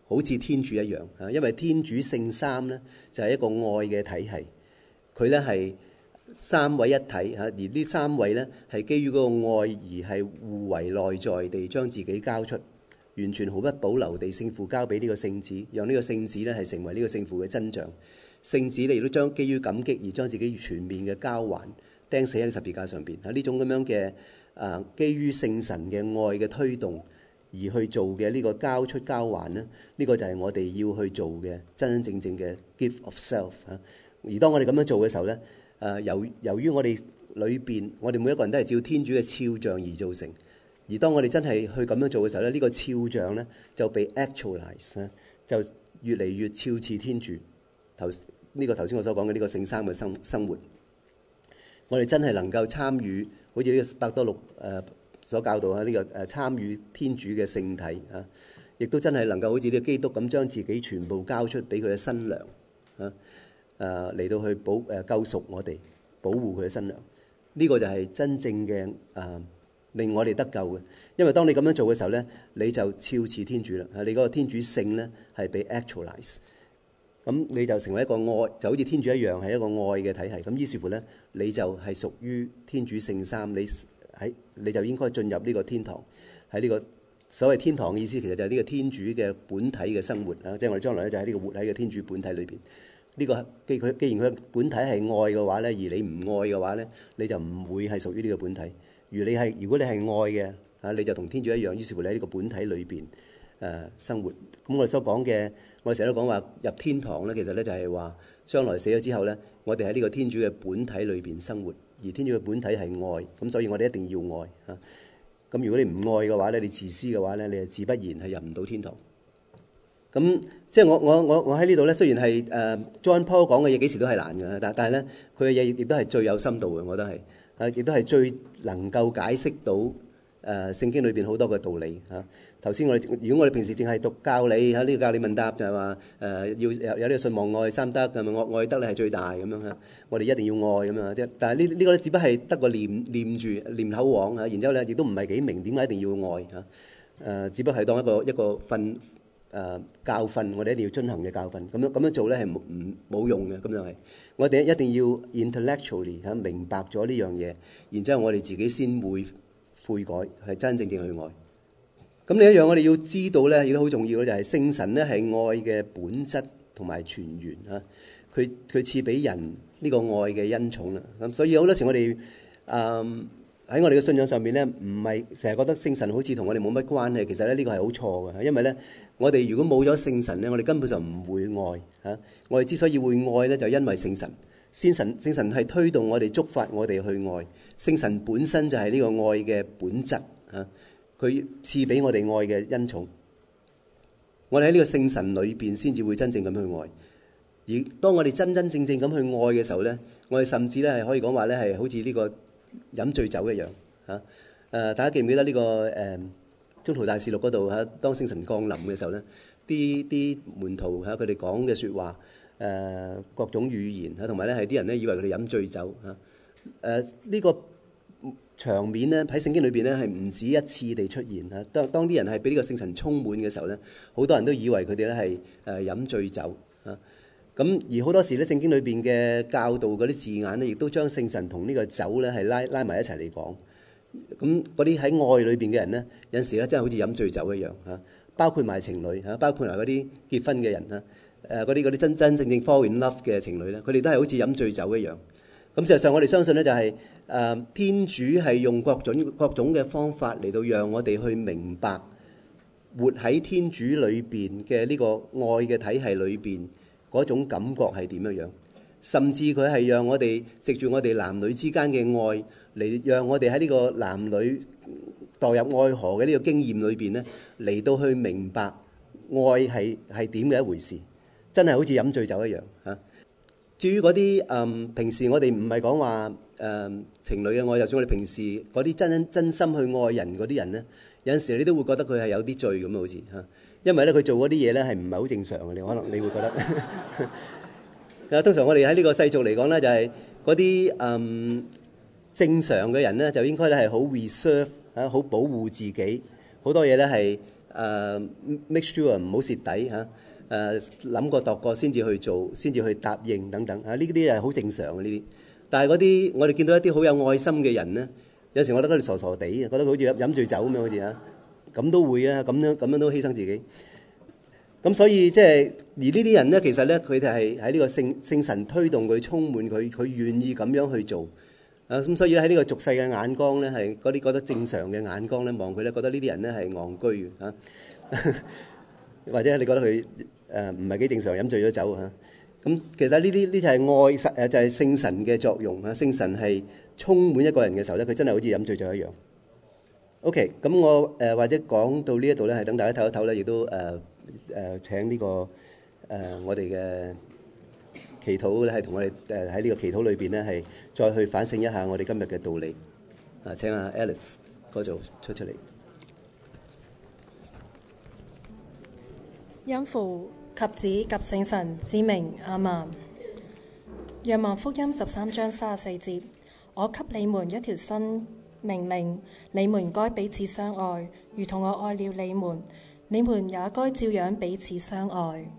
A: 好似天主一樣啊，因為天主聖三咧就係一個愛嘅體系，佢咧係三位一體嚇，而呢三位咧係基於嗰個愛而係互為內在地將自己交出，完全毫不保留地聖父交俾呢個聖子，讓呢個聖子咧係成為呢個聖父嘅真像。聖子你亦都將基於感激而將自己全面嘅交還，釘死喺十字架上邊嚇。呢種咁樣嘅啊，基於聖神嘅愛嘅推動而去做嘅呢個交出交還咧，呢個就係我哋要去做嘅真真正正嘅 gift of self 嚇。而當我哋咁樣做嘅時候咧，誒由由於我哋裏邊，我哋每一個人都係照天主嘅肖像而造成。而當我哋真係去咁樣做嘅時候咧，呢個肖像咧就被 actualize，就越嚟越肖似天主。頭呢個頭先我所講嘅呢個聖三嘅生生活，我哋真係能夠參與，好似呢個伯多祿誒所教導啊，呢個誒參與天主嘅聖體啊，亦都真係能夠好似呢個基督咁，將自己全部交出俾佢嘅新娘啊，誒嚟到去保誒救贖我哋，保護佢嘅新娘。呢個就係真正嘅誒令我哋得救嘅。因為當你咁樣做嘅時候咧，你就超似天主啦。你嗰個天主性咧係被 actualize，咁你就成為一個愛，就好似天主一樣係一個愛嘅體系。咁於是乎咧，你就係屬於天主聖三，你喺你就應該進入呢個天堂。喺呢個所謂天堂嘅意思，其實就係呢個天主嘅本體嘅生活啊，即係我哋將來咧就喺呢個活喺個天主本體裏邊。呢個既佢既然佢本體係愛嘅話咧，而你唔愛嘅話咧，你就唔會係屬於呢個本體。如你係如果你係愛嘅啊，你就同天主一樣，於是乎你喺呢個本體裏邊誒生活。咁我哋所講嘅，我哋成日都講話入天堂咧，其實咧就係話將來死咗之後咧，我哋喺呢個天主嘅本體裏邊生活，而天主嘅本體係愛，咁所以我哋一定要愛啊。咁如果你唔愛嘅話咧，你自私嘅話咧，你係自不然係入唔到天堂。咁即係我我我我喺呢度咧，雖然係誒、uh, John Paul 講嘅嘢幾時都係難嘅，但但係咧佢嘅嘢亦都係最有深度嘅，我覺得係啊，亦都係最能夠解釋到誒、uh, 聖經裏邊好多嘅道理嚇。頭、啊、先我哋如果我哋平時淨係讀教理嚇，呢、這個教理問答就係話誒要有有呢個信望愛三德咁啊，愛愛德咧係最大咁樣嚇，我哋一定要愛咁啊，即係但係呢呢個咧只不過係得個念念住念口簧嚇，然之後咧亦都唔係幾明點解一定要愛嚇誒、啊，只不過係當一個一個訓。誒、呃、教訓，我哋一定要遵行嘅教訓，咁樣咁樣做咧係冇唔冇用嘅，咁就係我哋一定要 intellectually 嚇明白咗呢樣嘢，然之後我哋自己先會悔改，係真真正正去愛。咁另一樣我哋要知道咧，亦都好重要嘅就係聖神咧係愛嘅本質同埋泉源嚇，佢佢賜俾人呢個愛嘅恩寵啦。咁所以好多時我哋誒。呃喺我哋嘅信仰上面咧，唔係成日覺得聖神好似同我哋冇乜關係。其實咧呢個係好錯嘅，因為咧我哋如果冇咗聖神咧，我哋根本就唔會愛嚇。我哋之所以會愛咧，就因為聖神。聖神聖神係推動我哋觸發我哋去愛。聖神本身就係呢個愛嘅本質嚇，佢賜俾我哋愛嘅恩寵。我哋喺呢個聖神裏邊先至會真正咁去愛。而當我哋真真正正咁去愛嘅時候咧，我哋甚至咧係可以講話咧係好似呢個飲醉酒一樣嚇，誒、啊、大家記唔記得呢、這個誒《宗、啊、徒大事錄》嗰度嚇？當聖神降臨嘅時候咧，啲啲門徒嚇佢哋講嘅説話，誒、啊、各種語言嚇，同埋咧係啲人咧以為佢哋飲醉酒嚇。誒、啊、呢、這個場面咧喺聖經裏邊咧係唔止一次地出現嚇。當當啲人係俾呢個聖神充滿嘅時候咧，好多人都以為佢哋咧係誒飲醉酒嚇。咁而好多時咧，聖經裏邊嘅教導嗰啲字眼咧，亦都將聖神同呢個酒咧係拉拉埋一齊嚟講。咁嗰啲喺愛裏邊嘅人咧，有陣時咧真係好似飲醉酒一樣嚇。包括埋情侶嚇，包括埋嗰啲結婚嘅人嚇，誒嗰啲嗰啲真真正正 fall in love 嘅情侶咧，佢哋都係好似飲醉酒一樣。咁事實上我哋相信咧就係、是、誒、呃、天主係用各種各種嘅方法嚟到讓我哋去明白活喺天主裏邊嘅呢個愛嘅體系裏邊。嗰種感覺係點樣樣？甚至佢係讓我哋藉住我哋男女之間嘅愛嚟，讓我哋喺呢個男女墮入愛河嘅呢個經驗裏邊咧，嚟到去明白愛係係點嘅一回事。真係好似飲醉酒一樣嚇。至於嗰啲誒平時我哋唔係講話誒情侶嘅愛，就算我哋平時嗰啲真真心去愛人嗰啲人咧，有陣時你都會覺得佢係有啲醉咁好似嚇。因為咧佢做嗰啲嘢咧係唔係好正常嘅，你可能你會覺得。啊，通常我哋喺呢個世俗嚟講咧，就係嗰啲嗯正常嘅人咧，就應該咧係好 reserve 嚇，好保護自己，好多嘢咧係誒 make sure 唔好蝕底嚇，誒諗過度過先至去做，先至去答應等等嚇，呢啲係好正常嘅呢啲。但係嗰啲我哋見到一啲好有愛心嘅人咧，有時我覺得佢哋傻傻地啊，覺得佢好似飲醉酒咁樣好似啊，咁都會啊，咁樣咁樣都犧牲自己。咁所以即係而呢啲人咧，其實咧佢哋係喺呢個聖聖神推動佢，充滿佢，佢願意咁樣去做。啊，咁所以喺呢個俗世嘅眼光咧，係嗰啲覺得正常嘅眼光咧，望佢咧，覺得呢啲人咧係戇居嘅嚇，或者你覺得佢誒唔係幾正常，飲醉咗酒嚇。咁其實呢啲呢就係愛實誒，就係聖神嘅作用嚇。聖神係充滿一個人嘅時候咧，佢真係好似飲醉咗一樣。OK，咁我誒或者講到呢一度咧，係等大家唞一唞咧，亦都誒誒請呢個誒我哋嘅祈禱咧，係同我哋誒喺呢個祈禱裏邊咧，係再去反省一下我哋今日嘅道理。啊，請阿 Alice 嗰度出出嚟。
B: 因父及子及聖神之名，阿們。若望福音十三章三十四節，我給你們一條新命令，你們該彼此相愛，如同我愛了你們，你們也該照樣彼此相愛。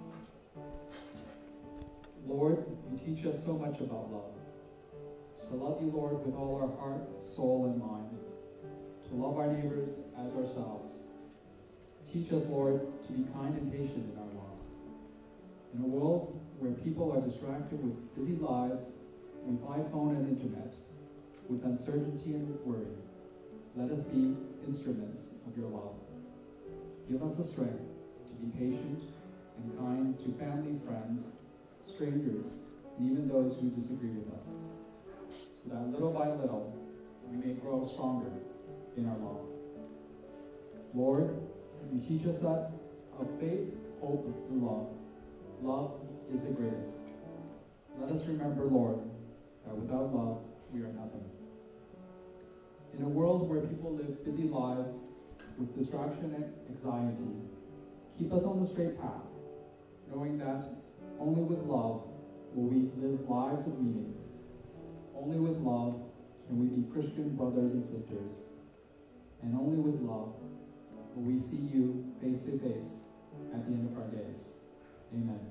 C: Lord, you teach us so much about love. So love you, Lord, with all our heart, soul, and mind. To love our neighbors as ourselves. Teach us, Lord, to be kind and patient in our love. In a world where people are distracted with busy lives, with iPhone and internet, with uncertainty and worry, let us be instruments of your love. Give us the strength to be patient and kind to family, friends, strangers, and even those who disagree with us, so that little by little we may grow stronger in our love. Lord, you teach us that of faith, hope, and love, love is the greatest. Let us remember, Lord, that without love we are nothing. In a world where people live busy lives with distraction and anxiety, keep us on the straight path, knowing that only with love will we live lives of meaning. Only with love can we be Christian brothers and sisters. And only with love will we see you face to face at the end of our days. Amen.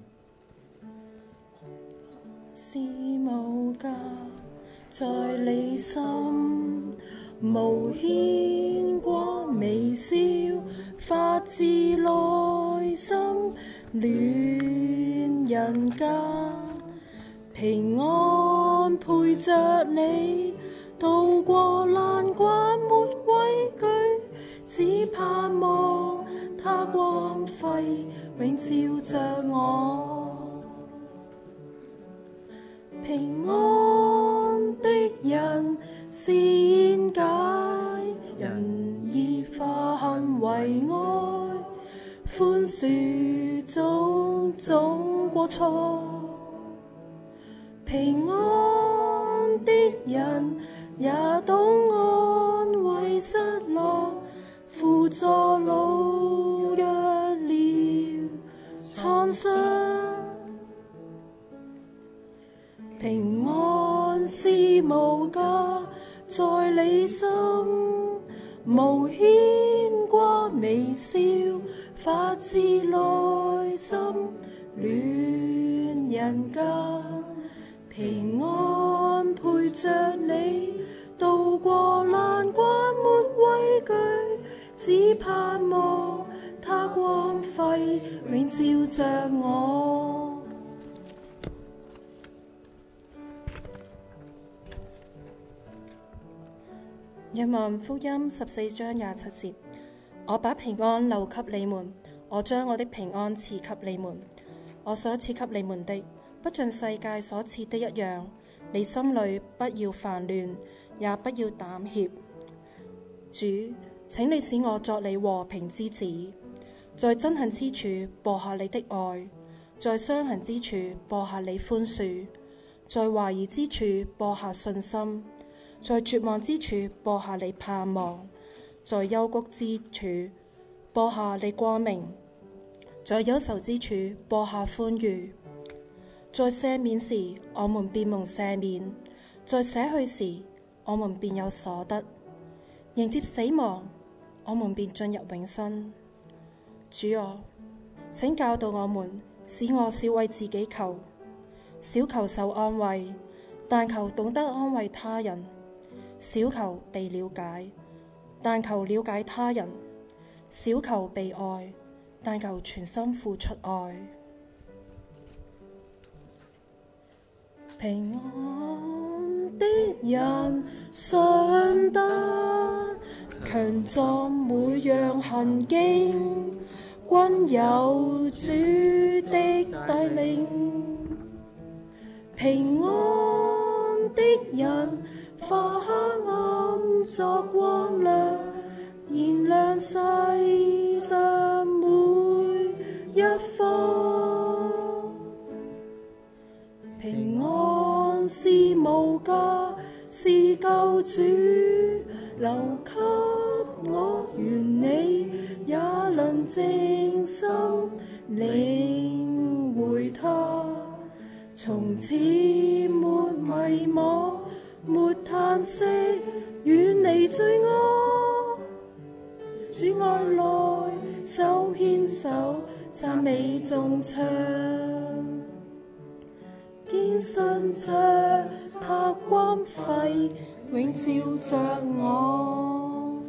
B: 是無價在你心，無牽掛微笑發自內心，戀人間平安陪着你，渡過難關沒畏懼，只盼望他光輝永照着我。平安的人是現解，人已化恨為愛，寬恕種種過錯。平安的人也懂安慰失落，輔助老弱了創傷。平安是無價在你心，無牽掛微笑發自內心，戀人間平安陪着你，渡過難關沒畏懼，只盼望他光輝永照着我。若望福音十四章廿七節，我把平安留給你們，我將我的平安賜給你們。我所賜給你們的，不像世界所賜的一樣。你心裏不要煩亂，也不要膽怯。主，請你使我作你和平之子，在憎恨之處播下你的愛，在傷痕之處播下你寬恕，在懷疑之處播下信心，在絕望之處播下你盼望，在幽谷之處播下你光明，在憂愁之處播下歡愉。在赦免時，我們便蒙赦免；在捨去時，我們便有所得；迎接死亡，我們便進入永生。 主啊，請教導我們，使我少為自己求，少求受安慰，但求懂得安慰他人；少求被了解，但求了解他人；少求被愛，但求全心付出愛。平安的人常得強壯每樣行徑，均有主的帶領。平安的人化黑暗作光亮，燃亮世上每一方。平安是無價，是救主留給我，願你也能靜心領會他。從此沒迷惘，沒嘆息，遠離罪惡。主愛來手牽手，讚美頌唱，堅信着他光輝永照着我。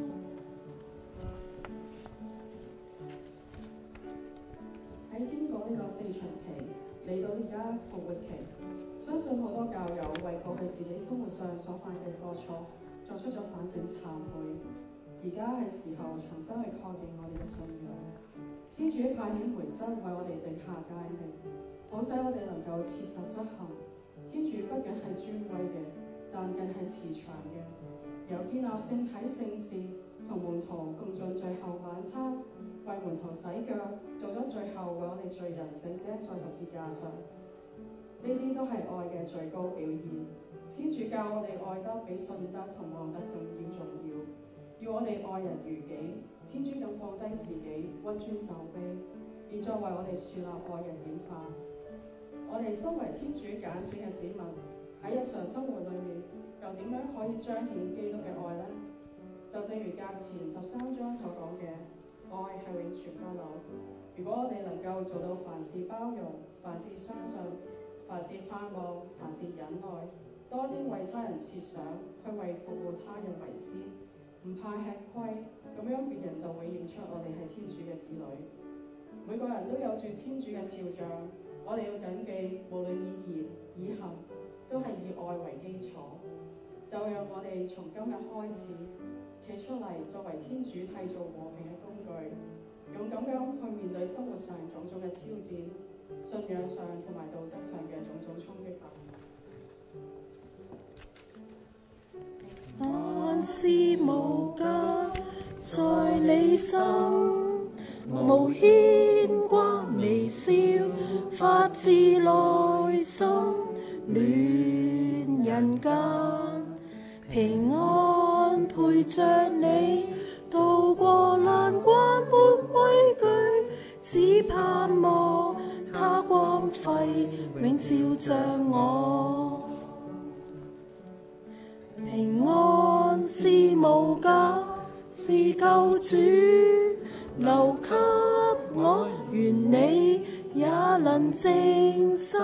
D: 喺經過呢個四旬期，嚟到而家復活期，相信好多教友為過去自己生活上所犯嘅過錯作出咗反省懺悔。而家係時候重新去確認我哋嘅信仰。天主派遣梅瑟為我哋定下誡命，好使我哋能夠切實執行。天主不僅係尊貴嘅，但更係慈祥嘅。由建立聖體聖事，同門徒共進最後晚餐，為門徒洗腳，到咗最後為我哋罪人聖釘在十字架上。呢啲都係愛嘅最高表現。天主教我哋愛得比信德同望得更要重要。要我哋愛人如己，天主更放低自己，屈尊就卑，而作為我哋樹立愛嘅典範。我哋身為天主揀選嘅子民，喺日常生活裏面，又點樣可以彰顯基督嘅愛呢？就正如甲前十三章所講嘅，愛係永存不朽。如果我哋能夠做到凡事包容，凡事相信，凡事盼望，凡事忍耐，多啲為他人設想，去為服務他人為先，唔怕吃虧，咁樣別人就會認出我哋係天主嘅子女。每個人都有住天主嘅肖像，我哋要謹記，無論以言以行，都係以愛為基礎。就讓我哋從今日開始，企出嚟作為天主締造和平嘅工具，勇敢咁去面對生活上種種嘅挑戰，信仰上同埋道德上嘅種種衝擊吧。
B: 萬事無價在你心，無牽掛微笑發自內心，戀人間平安陪着你，渡過難關沒畏懼，只盼望他光輝永照着我。平安是無價，是救主留給我，願你也能靜心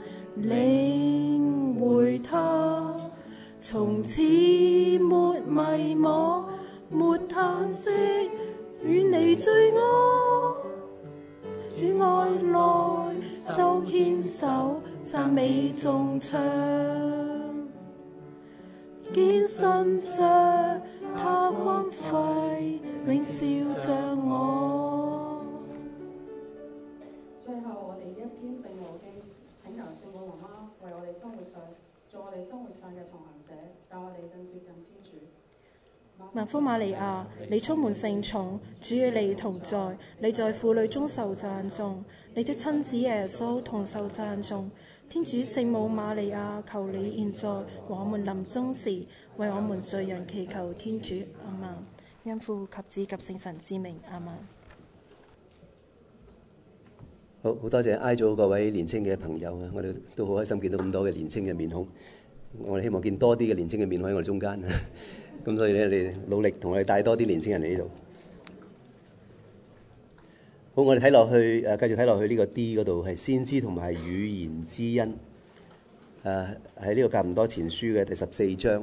B: 領會他。從此沒迷惘，沒嘆息，遠離罪惡。主愛來手牽手，讚美頌唱，堅信着他光輝永照着我。
D: 最後，我哋一篇聖母經，請求聖母媽媽為我哋生活上做我哋生活上嘅同行者，帶我哋更接近天主。
B: 萬福瑪利亞，你充滿聖寵，主與你同在，你在婦女中受讚頌，你的親子耶穌同受讚頌。天主聖母瑪利亞，求你現在和我們臨終時，為我們罪人祈求天主。阿們。因父及子及聖神之名。阿們。
A: 好好多謝 I 組各位年青嘅朋友啊！我哋都好開心見到咁多嘅年青嘅面孔。我哋希望見多啲嘅年青嘅面孔喺我哋中間。咁所以咧，你努力同我哋帶多啲年青人嚟呢度。 好，我哋睇落去誒，繼續睇落去呢個 D 嗰度係先知同埋語言之恩。誒喺呢個格林多前書嘅第十四章。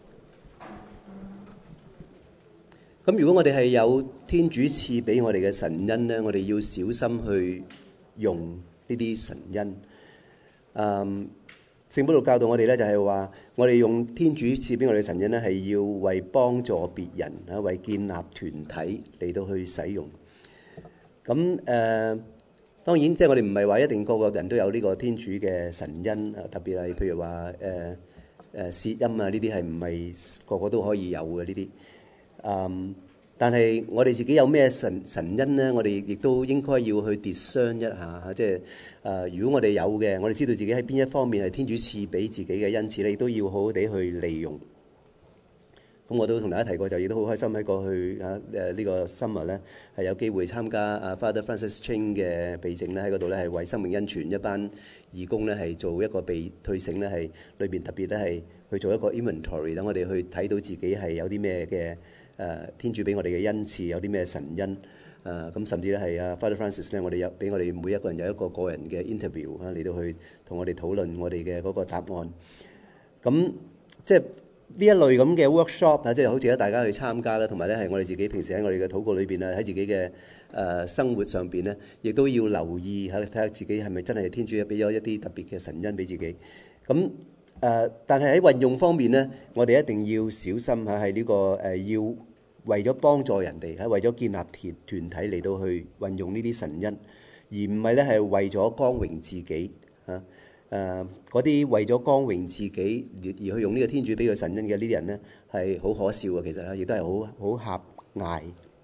A: 咁如果我哋係有天主賜俾我哋嘅神恩咧，我哋要小心去用呢啲神恩。嗯，聖保祿教導我哋咧，就係話我哋用天主賜俾我哋嘅神恩咧，係要為幫助別人啊，為建立團體嚟到去使用。咁誒、呃，當然即係我哋唔係話一定個個人都有呢個天主嘅神恩啊，特別係譬如話誒誒舌音啊，呢啲係唔係個個都可以有嘅呢啲。嗯，但係我哋自己有咩神神恩咧？我哋亦都應該要去 discern 一下嚇，即係誒，如果我哋有嘅，我哋知道自己喺邊一方面係天主賜俾自己嘅恩賜咧，亦都要好好地去利用。咁我都同大家提過，就亦都好開心喺過去啊誒呢個 summer 咧係有機會參加啊 Father Francis Chan 嘅避靜咧，喺嗰度咧係為生命恩泉一班義工咧係做一個被退省咧，係裏邊特別咧係去做一個 inventory，等我哋去睇到自己係有啲咩嘅誒天主俾我哋嘅恩賜，有啲咩神恩誒咁，甚至咧係啊 Father Francis 咧，我哋有俾我哋每一個人有一個個人嘅 interview 啊嚟到去同我哋討論我哋嘅嗰個答案。咁即係呢一類咁嘅 workshop 啊，即係好值得大家去參加啦，同埋咧係我哋自己平時喺我哋嘅禱告裏邊啊，喺自己嘅誒生活上邊咧，亦都要留意嚇，睇下自己係咪真係天主俾咗一啲特別嘅神恩俾自己。咁誒、呃，但係喺運用方面咧，我哋一定要小心嚇，係呢個誒要為咗幫助人哋，係為咗建立團團體嚟到去運用呢啲神恩，而唔係咧係為咗光榮自己嚇。誒嗰啲為咗光榮自己而而去用呢個天主俾佢神恩嘅呢啲人咧，係好可笑嘅。其實咧，亦都係好好狹隘。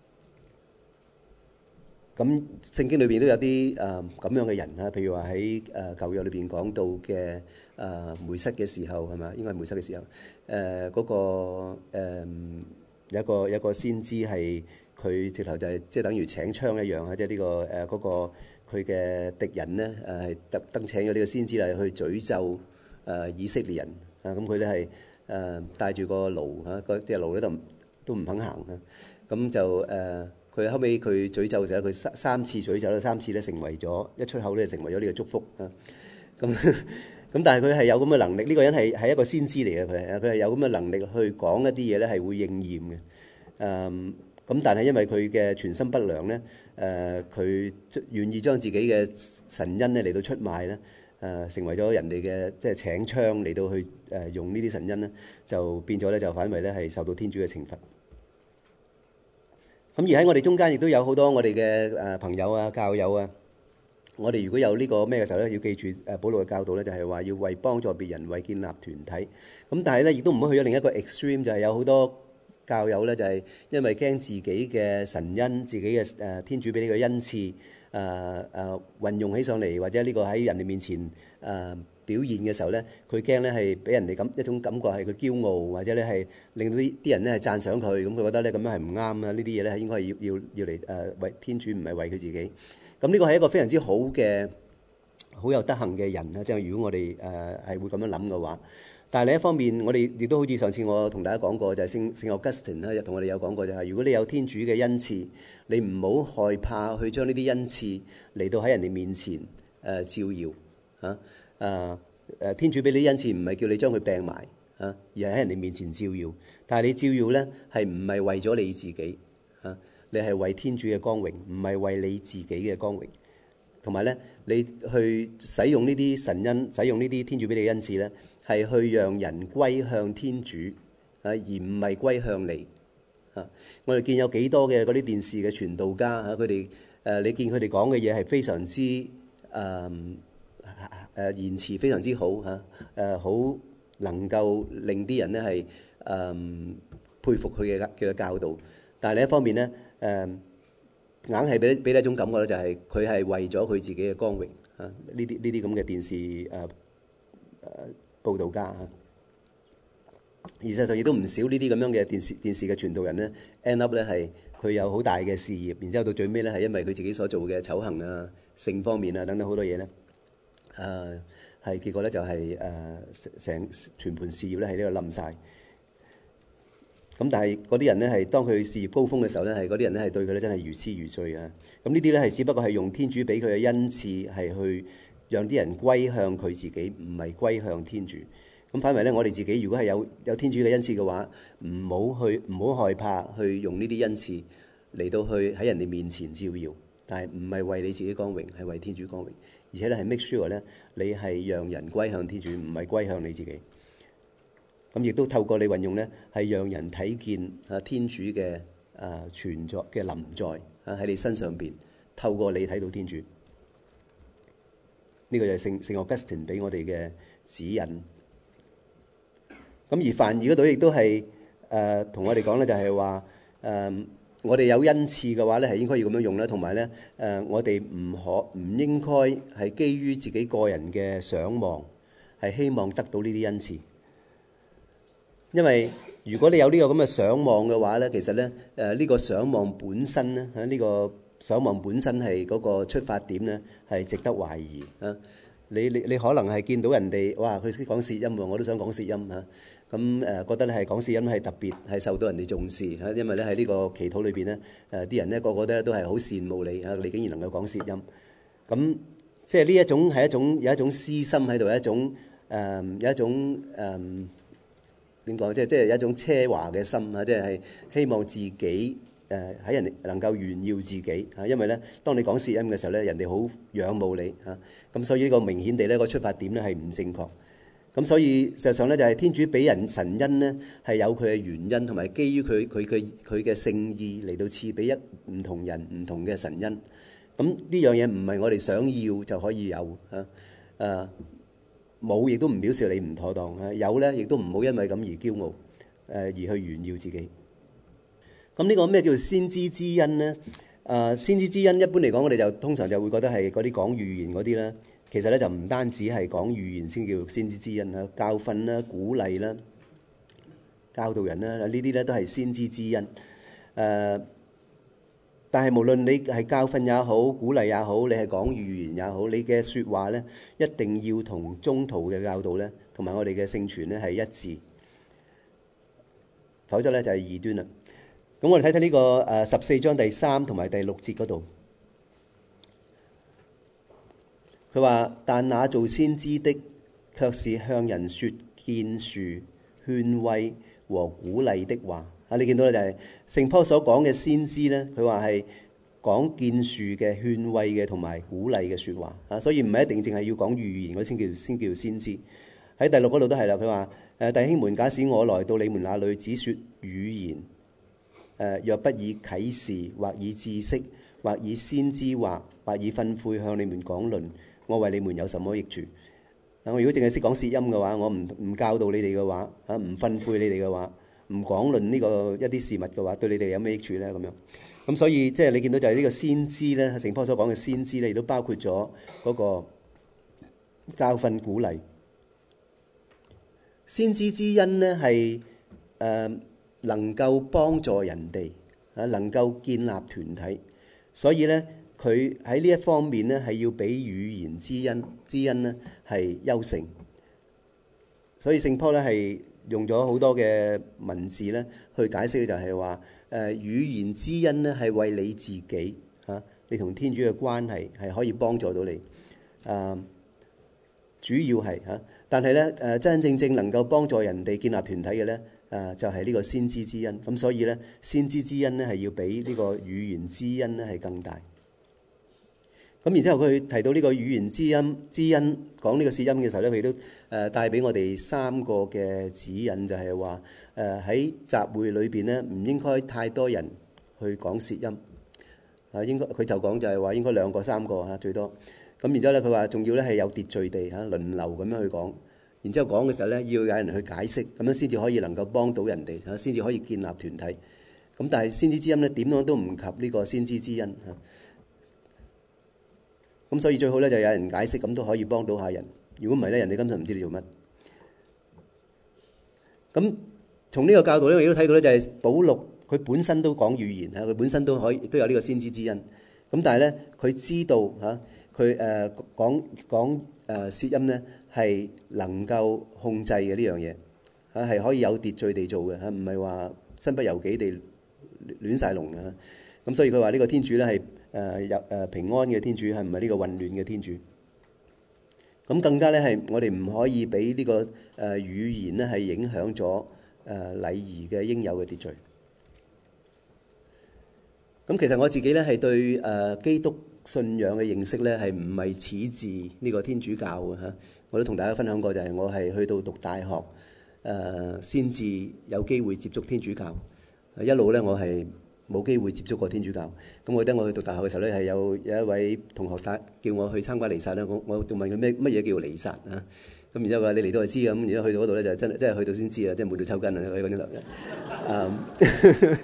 A: 咁聖經裏邊都有啲誒咁樣嘅人啦，譬如話喺誒舊約裏邊講到嘅誒梅瑟嘅時候係咪？應該係梅瑟嘅時候。誒、呃、嗰、那個、呃、有一個有一個先知係佢直頭就係即係等於請槍一樣啊！即係呢個誒嗰、呃那個。佢嘅敵人咧，誒係特登請咗呢個先知嚟去詛咒誒、呃、以色列人啊！咁佢咧係誒帶住個驢嚇，個隻驢咧都都唔肯行啊！咁就誒佢、呃、後尾佢詛咒嘅時候，佢三三次詛咒咧，三次咧成為咗一出口咧成為咗呢個祝福啊！咁咁但係佢係有咁嘅能力，呢、這個人係係一個先知嚟嘅，佢係佢係有咁嘅能力去講一啲嘢咧係會應驗嘅誒。嗯咁但係因為佢嘅存心不良咧，誒佢願意將自己嘅神恩咧嚟到出賣咧，誒、呃、成為咗人哋嘅即係請槍嚟到去誒、呃、用呢啲神恩咧，就變咗咧就反為咧係受到天主嘅懲罰。咁而喺我哋中間亦都有好多我哋嘅誒朋友啊、教友啊，我哋如果有呢個咩嘅時候咧，要記住誒保祿嘅教導咧，就係話要為幫助別人、為建立團體。咁但係咧亦都唔好去咗另一個 extreme，就係有好多教友咧就係因為驚自己嘅神恩、自己嘅誒、呃、天主俾呢個恩賜誒誒運用起上嚟，或者呢個喺人哋面前誒、呃、表現嘅時候咧，佢驚咧係俾人哋咁一種感覺係佢驕傲，或者咧係令到啲啲人咧係讚賞佢，咁佢覺得咧咁樣係唔啱啊！呢啲嘢咧係應該係要要要嚟誒為天主，唔係為佢自己。咁呢個係一個非常之好嘅好有德行嘅人啦，即係如果我哋誒係會咁樣諗嘅話。但係另一方面，我哋亦都好似上次我同大家講過，就係聖聖 Augustine 咧，又同我哋有講過，就係如果你有天主嘅恩賜，你唔好害怕去將呢啲恩賜嚟到喺人哋面前誒、呃、照耀嚇誒誒。天主俾你啲恩賜，唔係叫你將佢病埋嚇、啊，而係喺人哋面前照耀。但係你照耀咧，係唔係為咗你自己嚇、啊？你係為天主嘅光榮，唔係為你自己嘅光榮。同埋咧，你去使用呢啲神恩，使用呢啲天主俾你嘅恩賜咧，係去讓人歸向天主啊，而唔係歸向你啊！我哋見有幾多嘅嗰啲電視嘅傳道家嚇，佢哋誒，你見佢哋講嘅嘢係非常之誒誒、呃、言辭非常之好嚇誒，好、呃、能夠令啲人咧係誒佩服佢嘅佢嘅教導。但係另一方面咧誒。呃硬係俾俾你一種感覺咧，就係佢係為咗佢自己嘅光榮啊！呢啲呢啲咁嘅電視誒誒、啊啊、報導家啊，而實際上亦都唔少呢啲咁樣嘅電視電視嘅傳道人咧 end up 咧係佢有好大嘅事業，然之後到最尾咧係因為佢自己所做嘅醜行啊、性方面啊等等好多嘢咧，誒係結果咧就係誒成全盤事業咧喺呢度冧晒。 咁但係嗰啲人咧係當佢事業高峰嘅時候咧，係嗰啲人咧係對佢咧真係如痴如醉啊！咁呢啲咧係只不過係用天主俾佢嘅恩賜係去讓啲人歸向佢自己，唔係歸向天主。咁反為咧，我哋自己如果係有有天主嘅恩賜嘅話，唔好去唔好害怕去用呢啲恩賜嚟到去喺人哋面前照耀，但係唔係為你自己光榮，係為天主光榮。而且咧係 make sure 咧，你係讓人歸向天主，唔係歸向你自己。咁亦都透過你運用咧，係讓人睇見啊天主嘅啊存在嘅臨在啊喺你身上邊，透過你睇到天主。呢、這個就係聖聖奧古斯丁俾我哋嘅指引。咁而梵二嗰度亦都係誒同我哋講咧，就係話誒我哋有恩賜嘅話咧，係應該要咁樣用啦。同埋咧誒，我哋唔可唔應該係基於自己個人嘅想望，係希望得到呢啲恩賜。因為如果你有呢個咁嘅想望嘅話咧，其實咧誒呢個想望本身咧喺呢個想望本身係嗰個出發點咧係值得懷疑啊！你你你可能係見到人哋哇，佢識講舌音喎，我都想講舌音嚇。咁誒覺得咧係講舌音係特別係受到人哋重視嚇，因為咧喺呢個祈禱裏邊咧誒啲人咧個個都都係好羨慕你嚇，你竟然能夠講舌音。咁即係呢一種係一種有一種私心喺度，有一種誒有一種誒點講？即係即係有一種奢華嘅心嚇，即係希望自己誒喺人哋能夠炫耀自己嚇。因為咧，當你講舌音嘅時候咧，人哋好仰慕你嚇。咁所以呢個明顯地咧個出發點咧係唔正確。咁所以事實上咧就係天主俾人神恩咧係有佢嘅原因，同埋基於佢佢佢佢嘅聖意嚟到賜俾一唔同人唔同嘅神恩。咁呢樣嘢唔係我哋想要就可以有嚇。誒冇亦都唔表示你唔妥當嚇，有咧亦都唔好因為咁而驕傲誒而去炫耀自己。咁呢個咩叫做先知之恩咧？誒先知之恩一般嚟講，我哋就通常就會覺得係嗰啲講預言嗰啲啦。其實咧就唔單止係講預言先叫先知之恩啦，教訓啦、鼓勵啦、教導人啦，呢啲咧都係先知之恩。誒、呃，但係無論你係教訓也好、鼓勵也好，你係講預言也好，你嘅説話咧一定要同宗徒嘅教導咧，同埋我哋嘅聖傳咧係一致，否則咧就係異端啦。咁我哋睇睇呢個誒十四章第三同埋第六節嗰度。佢話：但那做先知的，卻是向人說建樹、勸慰和鼓勵的話。啊，你見到咧就係聖保所講嘅先知咧，佢話係講建樹嘅、勸慰嘅同埋鼓勵嘅説話。啊，所以唔係一定淨係要講預言嗰先叫先叫先知。喺第六嗰度都係啦，佢話：誒弟兄們，假使我來到你們那裏，只説語言，誒若不以啟示或以知識或以先知話或以訓誨向你們講論，我為你們有什麼益處？我如果淨係識講舌音嘅話，我唔唔教導你哋嘅話，啊唔訓誨你哋嘅話，唔講論呢個一啲事物嘅話，對你哋有咩益處咧？咁樣咁所以即係你見到就係呢個先知咧，聖保所講嘅先知咧，亦都包括咗嗰個教訓鼓勵。先知之恩咧係誒能夠幫助人哋啊，能夠建立團體，所以咧。佢喺呢一方面咧，係要比語言之恩之恩咧係優勝，所以聖保咧係用咗好多嘅文字咧去解釋，就係話誒語言之恩咧係為你自己嚇、啊，你同天主嘅關係係可以幫助到你啊，主要係嚇、啊，但係咧誒真真正正能夠幫助人哋建立團體嘅咧誒就係、是、呢個先知之恩，咁所以咧先知之恩咧係要比呢個語言之恩咧係更大。咁然之後佢提到呢個語言之音之恩講呢個舌音嘅時候咧，佢都誒帶俾我哋三個嘅指引，就係話誒喺集會裏邊咧唔應該太多人去講舌音啊，應該佢就講就係話應該兩個三個嚇最多。咁然之後咧佢話仲要咧係有秩序地嚇輪流咁樣去講，然之後講嘅時候咧要有人去解釋，咁樣先至可以能夠幫到人哋嚇，先至可以建立團體。咁但係先知之音咧點樣都唔及呢個先知之恩嚇。咁所以最好咧就有人解釋，咁都可以幫到下人。如果唔係咧，人哋根本唔知你做乜。咁從呢個教導咧，我亦都睇到咧，就係保祿佢本身都講語言嚇，佢本身都可以都有呢個先知之恩。咁但係咧，佢知道嚇，佢誒講講誒舌音咧係能夠控制嘅呢樣嘢嚇，係可以有秩序地做嘅嚇，唔係話身不由己地亂晒龍嘅。咁所以佢話呢個天主咧係誒有誒平安嘅天主，係唔係呢個混亂嘅天主？咁更加咧係我哋唔可以俾呢個誒語言咧係影響咗誒禮儀嘅應有嘅秩序。咁其實我自己咧係對誒基督信仰嘅認識咧係唔係始自呢個天主教嘅嚇。我都同大家分享過，就係我係去到讀大學誒先至有機會接觸天主教。一路咧我係冇機會接觸過天主教。咁我記得我去讀大學嘅時候咧，係有有一位同學帶叫我去參加彌撒咧。我我仲問佢咩乜嘢叫彌撒啊？咁然之後話你嚟到就知咁，然之後去到嗰度咧就真係真係去到先知啊，即係悶到抽筋啊！喺嗰度啊。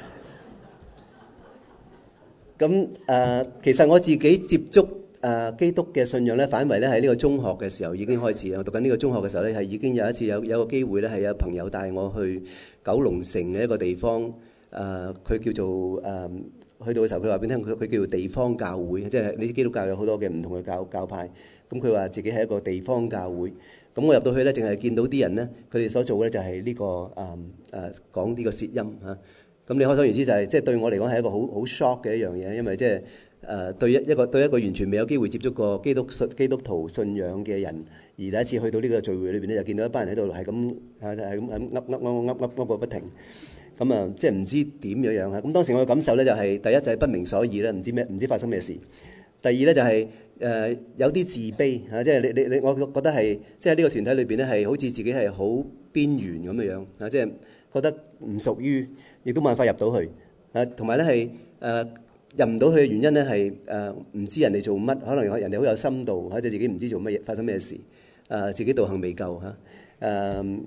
A: 咁誒、呃，其實我自己接觸誒、呃、基督嘅信仰咧，反為咧喺呢個中學嘅時候已經開始。我讀緊呢個中學嘅時候咧，係已經有一次有有個機會咧，係有朋友帶我去九龍城嘅一個地方。誒、呃，佢叫做誒、呃，去到嘅時候，佢話俾你聽，佢佢叫做地方教會，即係呢啲基督教有好多嘅唔同嘅教教派。咁佢話自己係一個地方教會。咁我入到去咧，淨係見到啲人咧，佢哋所做嘅咧就係呢、這個誒誒、呃、講呢個舌音嚇。咁你可想而知就係、是，即係對我嚟講係一個好好 shock 嘅一樣嘢，因為即係誒對一一個對一個完全未有機會接觸過基督信基督徒信仰嘅人，而第一次去到呢個聚會裏邊咧，就見到一班人喺度係咁係係咁噏噏噏噏噏噏個不停，咁啊即係唔知點樣樣啊！咁當時我嘅感受咧就係、是、第一就係不明所以啦，唔知咩唔知發生咩事；第二咧就係、是、誒、呃、有啲自卑嚇、啊，即係你你你我覺得係即係呢個團體裏邊咧係好似自己係好邊緣咁樣樣啊，即係覺得唔屬於。亦都冇辦法入到去，誒同埋咧係誒入唔到去嘅原因咧係誒唔知人哋做乜，可能人哋好有深度，或者自己唔知做乜嘢，發生咩事，誒、呃、自己道行未夠嚇，誒、呃、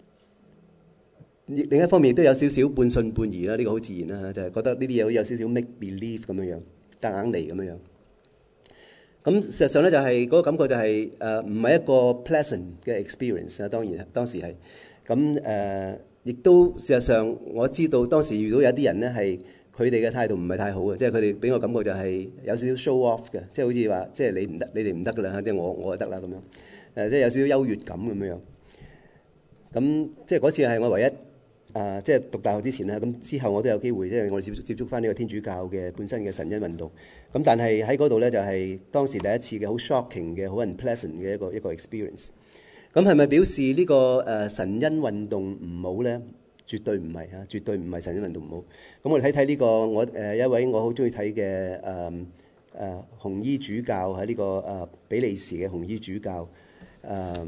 A: 另一方面亦都有少少半信半疑啦，呢、這個好自然啦，就係、是、覺得呢啲嘢好有少少 make believe 咁樣樣，夾硬嚟咁樣樣。咁事實上咧就係、是、嗰、那個感覺就係誒唔係一個 pleasant 嘅 experience 啊，當然當時係咁誒。亦都事實上，我知道當時遇到有啲人咧，係佢哋嘅態度唔係太好嘅，即係佢哋俾我感覺就係有少少 show off 嘅，即係好似話，即係你唔得，你哋唔得㗎啦，即係我我就得啦咁樣，誒即係有少少優越感咁樣。咁即係嗰次係我唯一啊，即係讀大學之前啦。咁之後我都有機會，即係我哋接接觸翻呢個天主教嘅本身嘅神恩運動。咁但係喺嗰度咧，就係當時第一次嘅好 shocking 嘅好 unpleasant 嘅一個一個 experience。咁係咪表示呢個誒神恩運動唔好咧？絕對唔係嚇，絕對唔係神恩運動唔好。咁我哋睇睇呢個我誒一位我好中意睇嘅誒誒紅衣主教喺呢個誒比利時嘅紅衣主教誒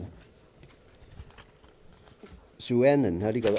A: Suanen 喺呢個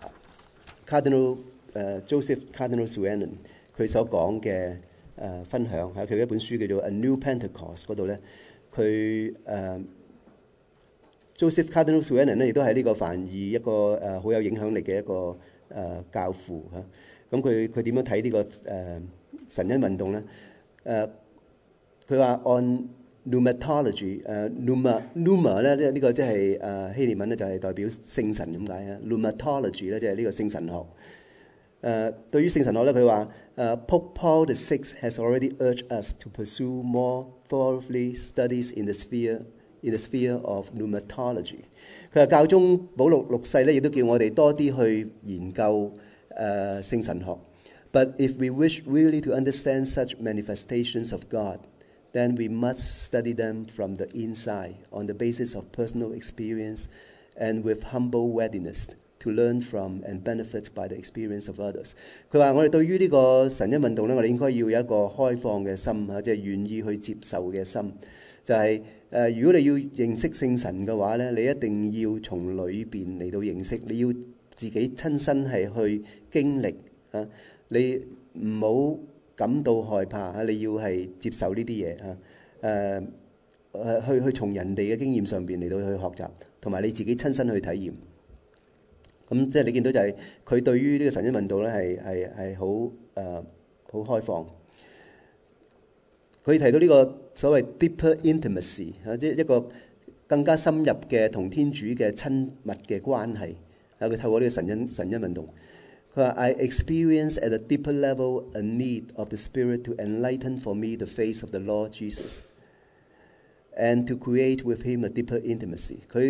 A: Cardinal 誒 Joseph Cardinal Suanen 佢所講嘅誒分享喺佢一本書叫做 A New Pentecost 嗰度咧，佢誒。Joseph Cardinal Suanen 咧，亦都係呢個梵二一個誒好、呃、有影響力嘅一個誒、呃、教父嚇。咁佢佢點樣睇呢、這個誒、呃、神恩運動咧？誒佢話按 pneumatology 誒 pneuma pneuma 咧，呢呢個即係誒希臘文咧，就係代表聖神咁解啊。pneumatology 咧，即係呢個聖神學。誒、呃、對於聖神學咧，佢話誒 Pope Paul the Sixth has already urged us to pursue more thoroughly studies in the sphere in the sphere of pneumatology。佢話教宗保祿六世咧，亦都叫我哋多啲去研究誒、呃、聖神學。But if we wish really to understand such manifestations of God, then we must study them from the inside, on the basis of personal experience, and with humble readiness to learn from and benefit by the experience of others。佢話我哋對於呢個神恩運動咧，我哋應該要有一個開放嘅心嚇，即係願意去接受嘅心。就係、是、誒、呃，如果你要認識聖神嘅話咧，你一定要從裏邊嚟到認識，你要自己親身係去經歷啊！你唔好感到害怕嚇，你要係接受呢啲嘢嚇誒誒，去去從人哋嘅經驗上邊嚟到去學習，同埋你自己親身去體驗。咁即係你見到就係佢對於呢個神恩運動咧係係係好誒好開放。佢提到呢個所謂 deeper intimacy 啊，即係一個更加深入嘅同天主嘅親密嘅關係。啊，佢透過呢個神恩神恩運動，佢話 I experience at a deeper level a need of the Spirit to enlighten for me the face of the Lord Jesus and to create with him a deeper intimacy。佢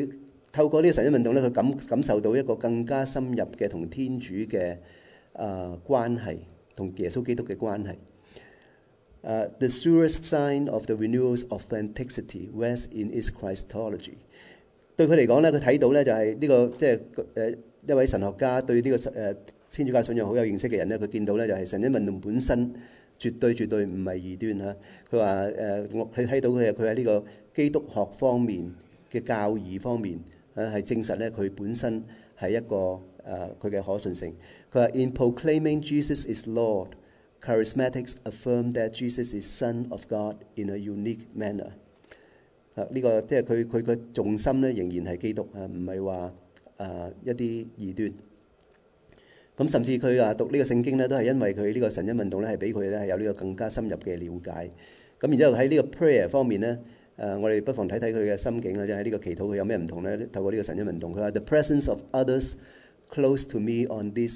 A: 透過呢個神恩運動咧，佢感感受到一個更加深入嘅同天主嘅啊、呃、關係，同耶穌基督嘅關係。Uh, the surest sign of the renewal's authenticity rests in its Christology。對佢嚟講咧，佢睇到咧就係呢、這個即係誒一位神學家對呢、這個誒、呃、天主教信仰好有認識嘅人咧，佢見到咧就係神恩運動本身絕對絕對唔係異端嚇。佢話誒我佢睇到佢佢喺呢個基督學方面嘅教義方面誒係證實咧佢本身係一個誒佢嘅可信性。佢話 In proclaiming Jesus is Lord，Charismatics affirm that Jesus is Son of God in a unique manner。啊，呢個即係佢佢嘅重心咧，仍然係基督啊，唔係話啊一啲異端。咁甚至佢啊讀呢個聖經咧，都係因為佢呢個神恩運動咧，係俾佢咧係有呢個更加深入嘅了解。咁然之後喺呢個 prayer 方面咧，誒我哋不妨睇睇佢嘅心境啦，即係喺呢個祈禱佢有咩唔同咧？透過呢個神恩運動，佢話 The presence of others close to me on these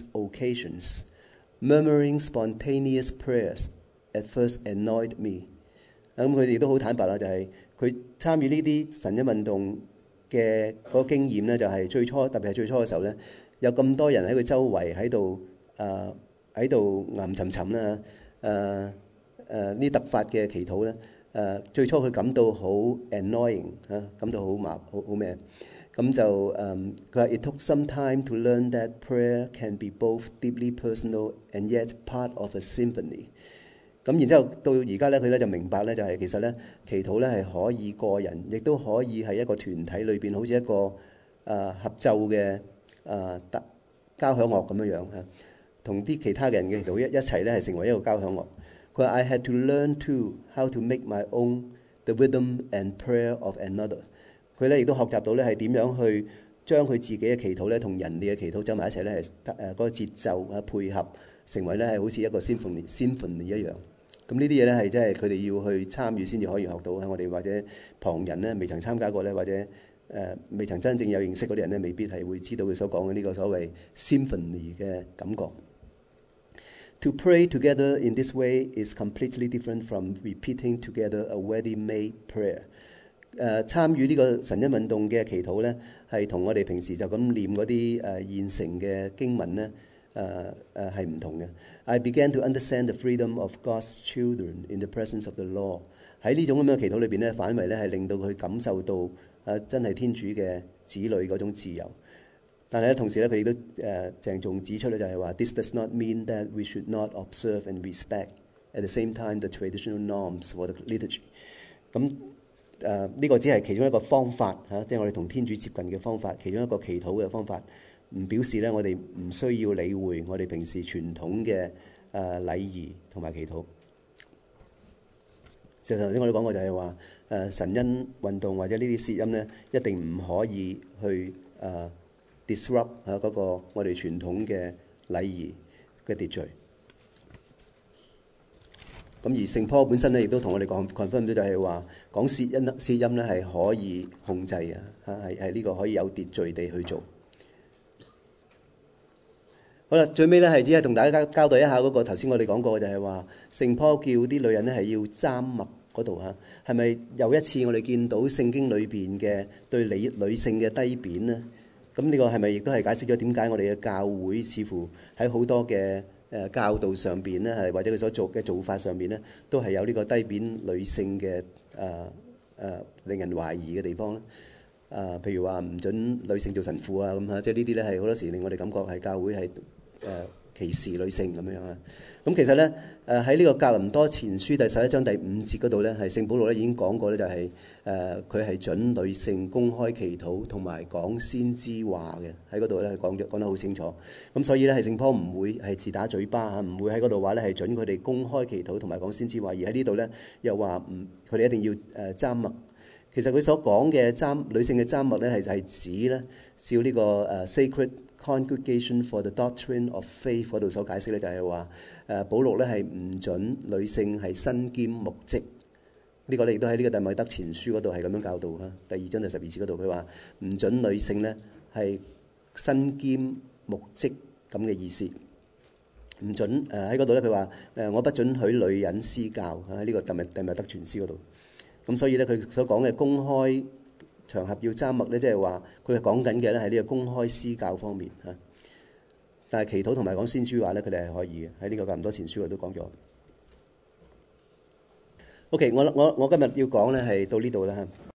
A: occasions。Murmuring spontaneous prayers at first annoyed me。咁佢哋都好坦白啦，就係佢參與呢啲神恩運動嘅嗰個經驗咧，就係最初特別係最初嘅時候咧，有咁多人喺佢周圍喺度誒喺度吟沉沉啦，誒誒呢突發嘅祈禱咧，誒、呃、最初佢感到好 annoying 嚇、啊，感到好麻好好咩？咁就誒佢話 It took some time to learn that prayer can be both deeply personal and yet part of a symphony。咁然之後到而家咧，佢咧就明白咧，就係、是、其實咧祈禱咧係可以個人，亦都可以係一個團體裏邊，好似一個誒、呃、合奏嘅誒特交響樂咁樣樣嚇，同啲其他嘅人嘅祈禱一一齊咧係成為一個交響樂。佢話 I had to learn too how to make my own the rhythm and prayer of another。佢咧亦都學習到咧係點樣去將佢自己嘅祈禱咧同人哋嘅祈禱走埋一齊咧係誒嗰個節奏啊配合，成為咧係好似一個 symphony symphony 一樣。咁呢啲嘢咧係即係佢哋要去參與先至可以學到。喺我哋或者旁人咧未曾參加過咧，或者誒、呃、未曾真正有認識嗰啲人咧，未必係會知道佢所講嘅呢個所謂 symphony 嘅感覺。To pray together in this way is completely different from repeating together a ready-made prayer。誒、呃、參與呢個神恩運動嘅祈禱咧，係同我哋平時就咁念嗰啲誒現成嘅經文咧，誒誒係唔同嘅。I began to understand the freedom of God's children in the presence of the law。喺呢種咁樣嘅祈禱裏邊咧，反為咧係令到佢感受到誒、呃、真係天主嘅子女嗰種自由。但係咧，同時咧佢亦都誒鄭重指出咧，就係話 This does not mean that we should not observe and respect at the same time the traditional norms for the liturgy。咁誒呢個只係其中一個方法嚇，即係我哋同天主接近嘅方法，其中一個祈禱嘅方法，唔表示咧我哋唔需要理會我哋平時傳統嘅誒禮儀同埋祈禱。就頭先我哋講過就係話誒神恩運動或者呢啲舌音咧，一定唔可以去誒 disrupt 嚇嗰個我哋傳統嘅禮儀嘅秩序。咁而聖坡本身咧，亦都同我哋講 confirm 咗，就係話講舌音舌音咧係可以控制嘅嚇，係係呢個可以有秩序地去做。好啦，最尾咧係只係同大家交代一下嗰個頭先我哋講過嘅，就係話聖坡叫啲女人咧係要緘默嗰度嚇，係咪又一次我哋見到聖經裏邊嘅對女女性嘅低貶呢？咁呢個係咪亦都係解釋咗點解我哋嘅教會似乎喺好多嘅誒教導上邊咧，係或者佢所做嘅做法上邊咧，都係有呢個低貶女性嘅誒誒令人懷疑嘅地方咧。啊、呃，譬如話唔准女性做神父啊，咁嚇，即係呢啲咧係好多時令我哋感覺係教會係誒、呃、歧視女性咁樣啊。咁其實咧誒喺呢個格林多前書第十一章第五節嗰度咧，係聖保羅咧已經講過咧、就係，就係誒佢係準女性公開祈禱同埋講先知話嘅，喺嗰度咧係講咗講得好清楚。咁所以咧係聖坡唔會係自打嘴巴嚇，唔會喺嗰度話咧係準佢哋公開祈禱同埋講先知話，而喺呢度咧又話唔佢哋一定要誒緘默。其實佢所講嘅緘女性嘅緘默咧係就係指咧照呢個誒 Sacred Congregation for the Doctrine of Faith 嗰度所解釋咧，就係話誒保祿咧係唔準女性係身兼牧職。呢個咧亦都喺呢個弟米德前書嗰度係咁樣教導啊。第二章第十二節嗰度佢話唔準女性咧係身兼牧職咁嘅意思。唔準誒喺嗰度咧佢話誒我不准許女人施教喺呢個弟米弟米德全書嗰度。咁所以咧，佢所講嘅公開場合要緘默咧，即係話佢係講緊嘅咧係呢個公開施教方面嚇。但係祈禱同埋講先知話咧，佢哋係可以嘅。喺呢個咁多前書我都講咗。OK，我我我今日要講咧係到呢度啦嚇。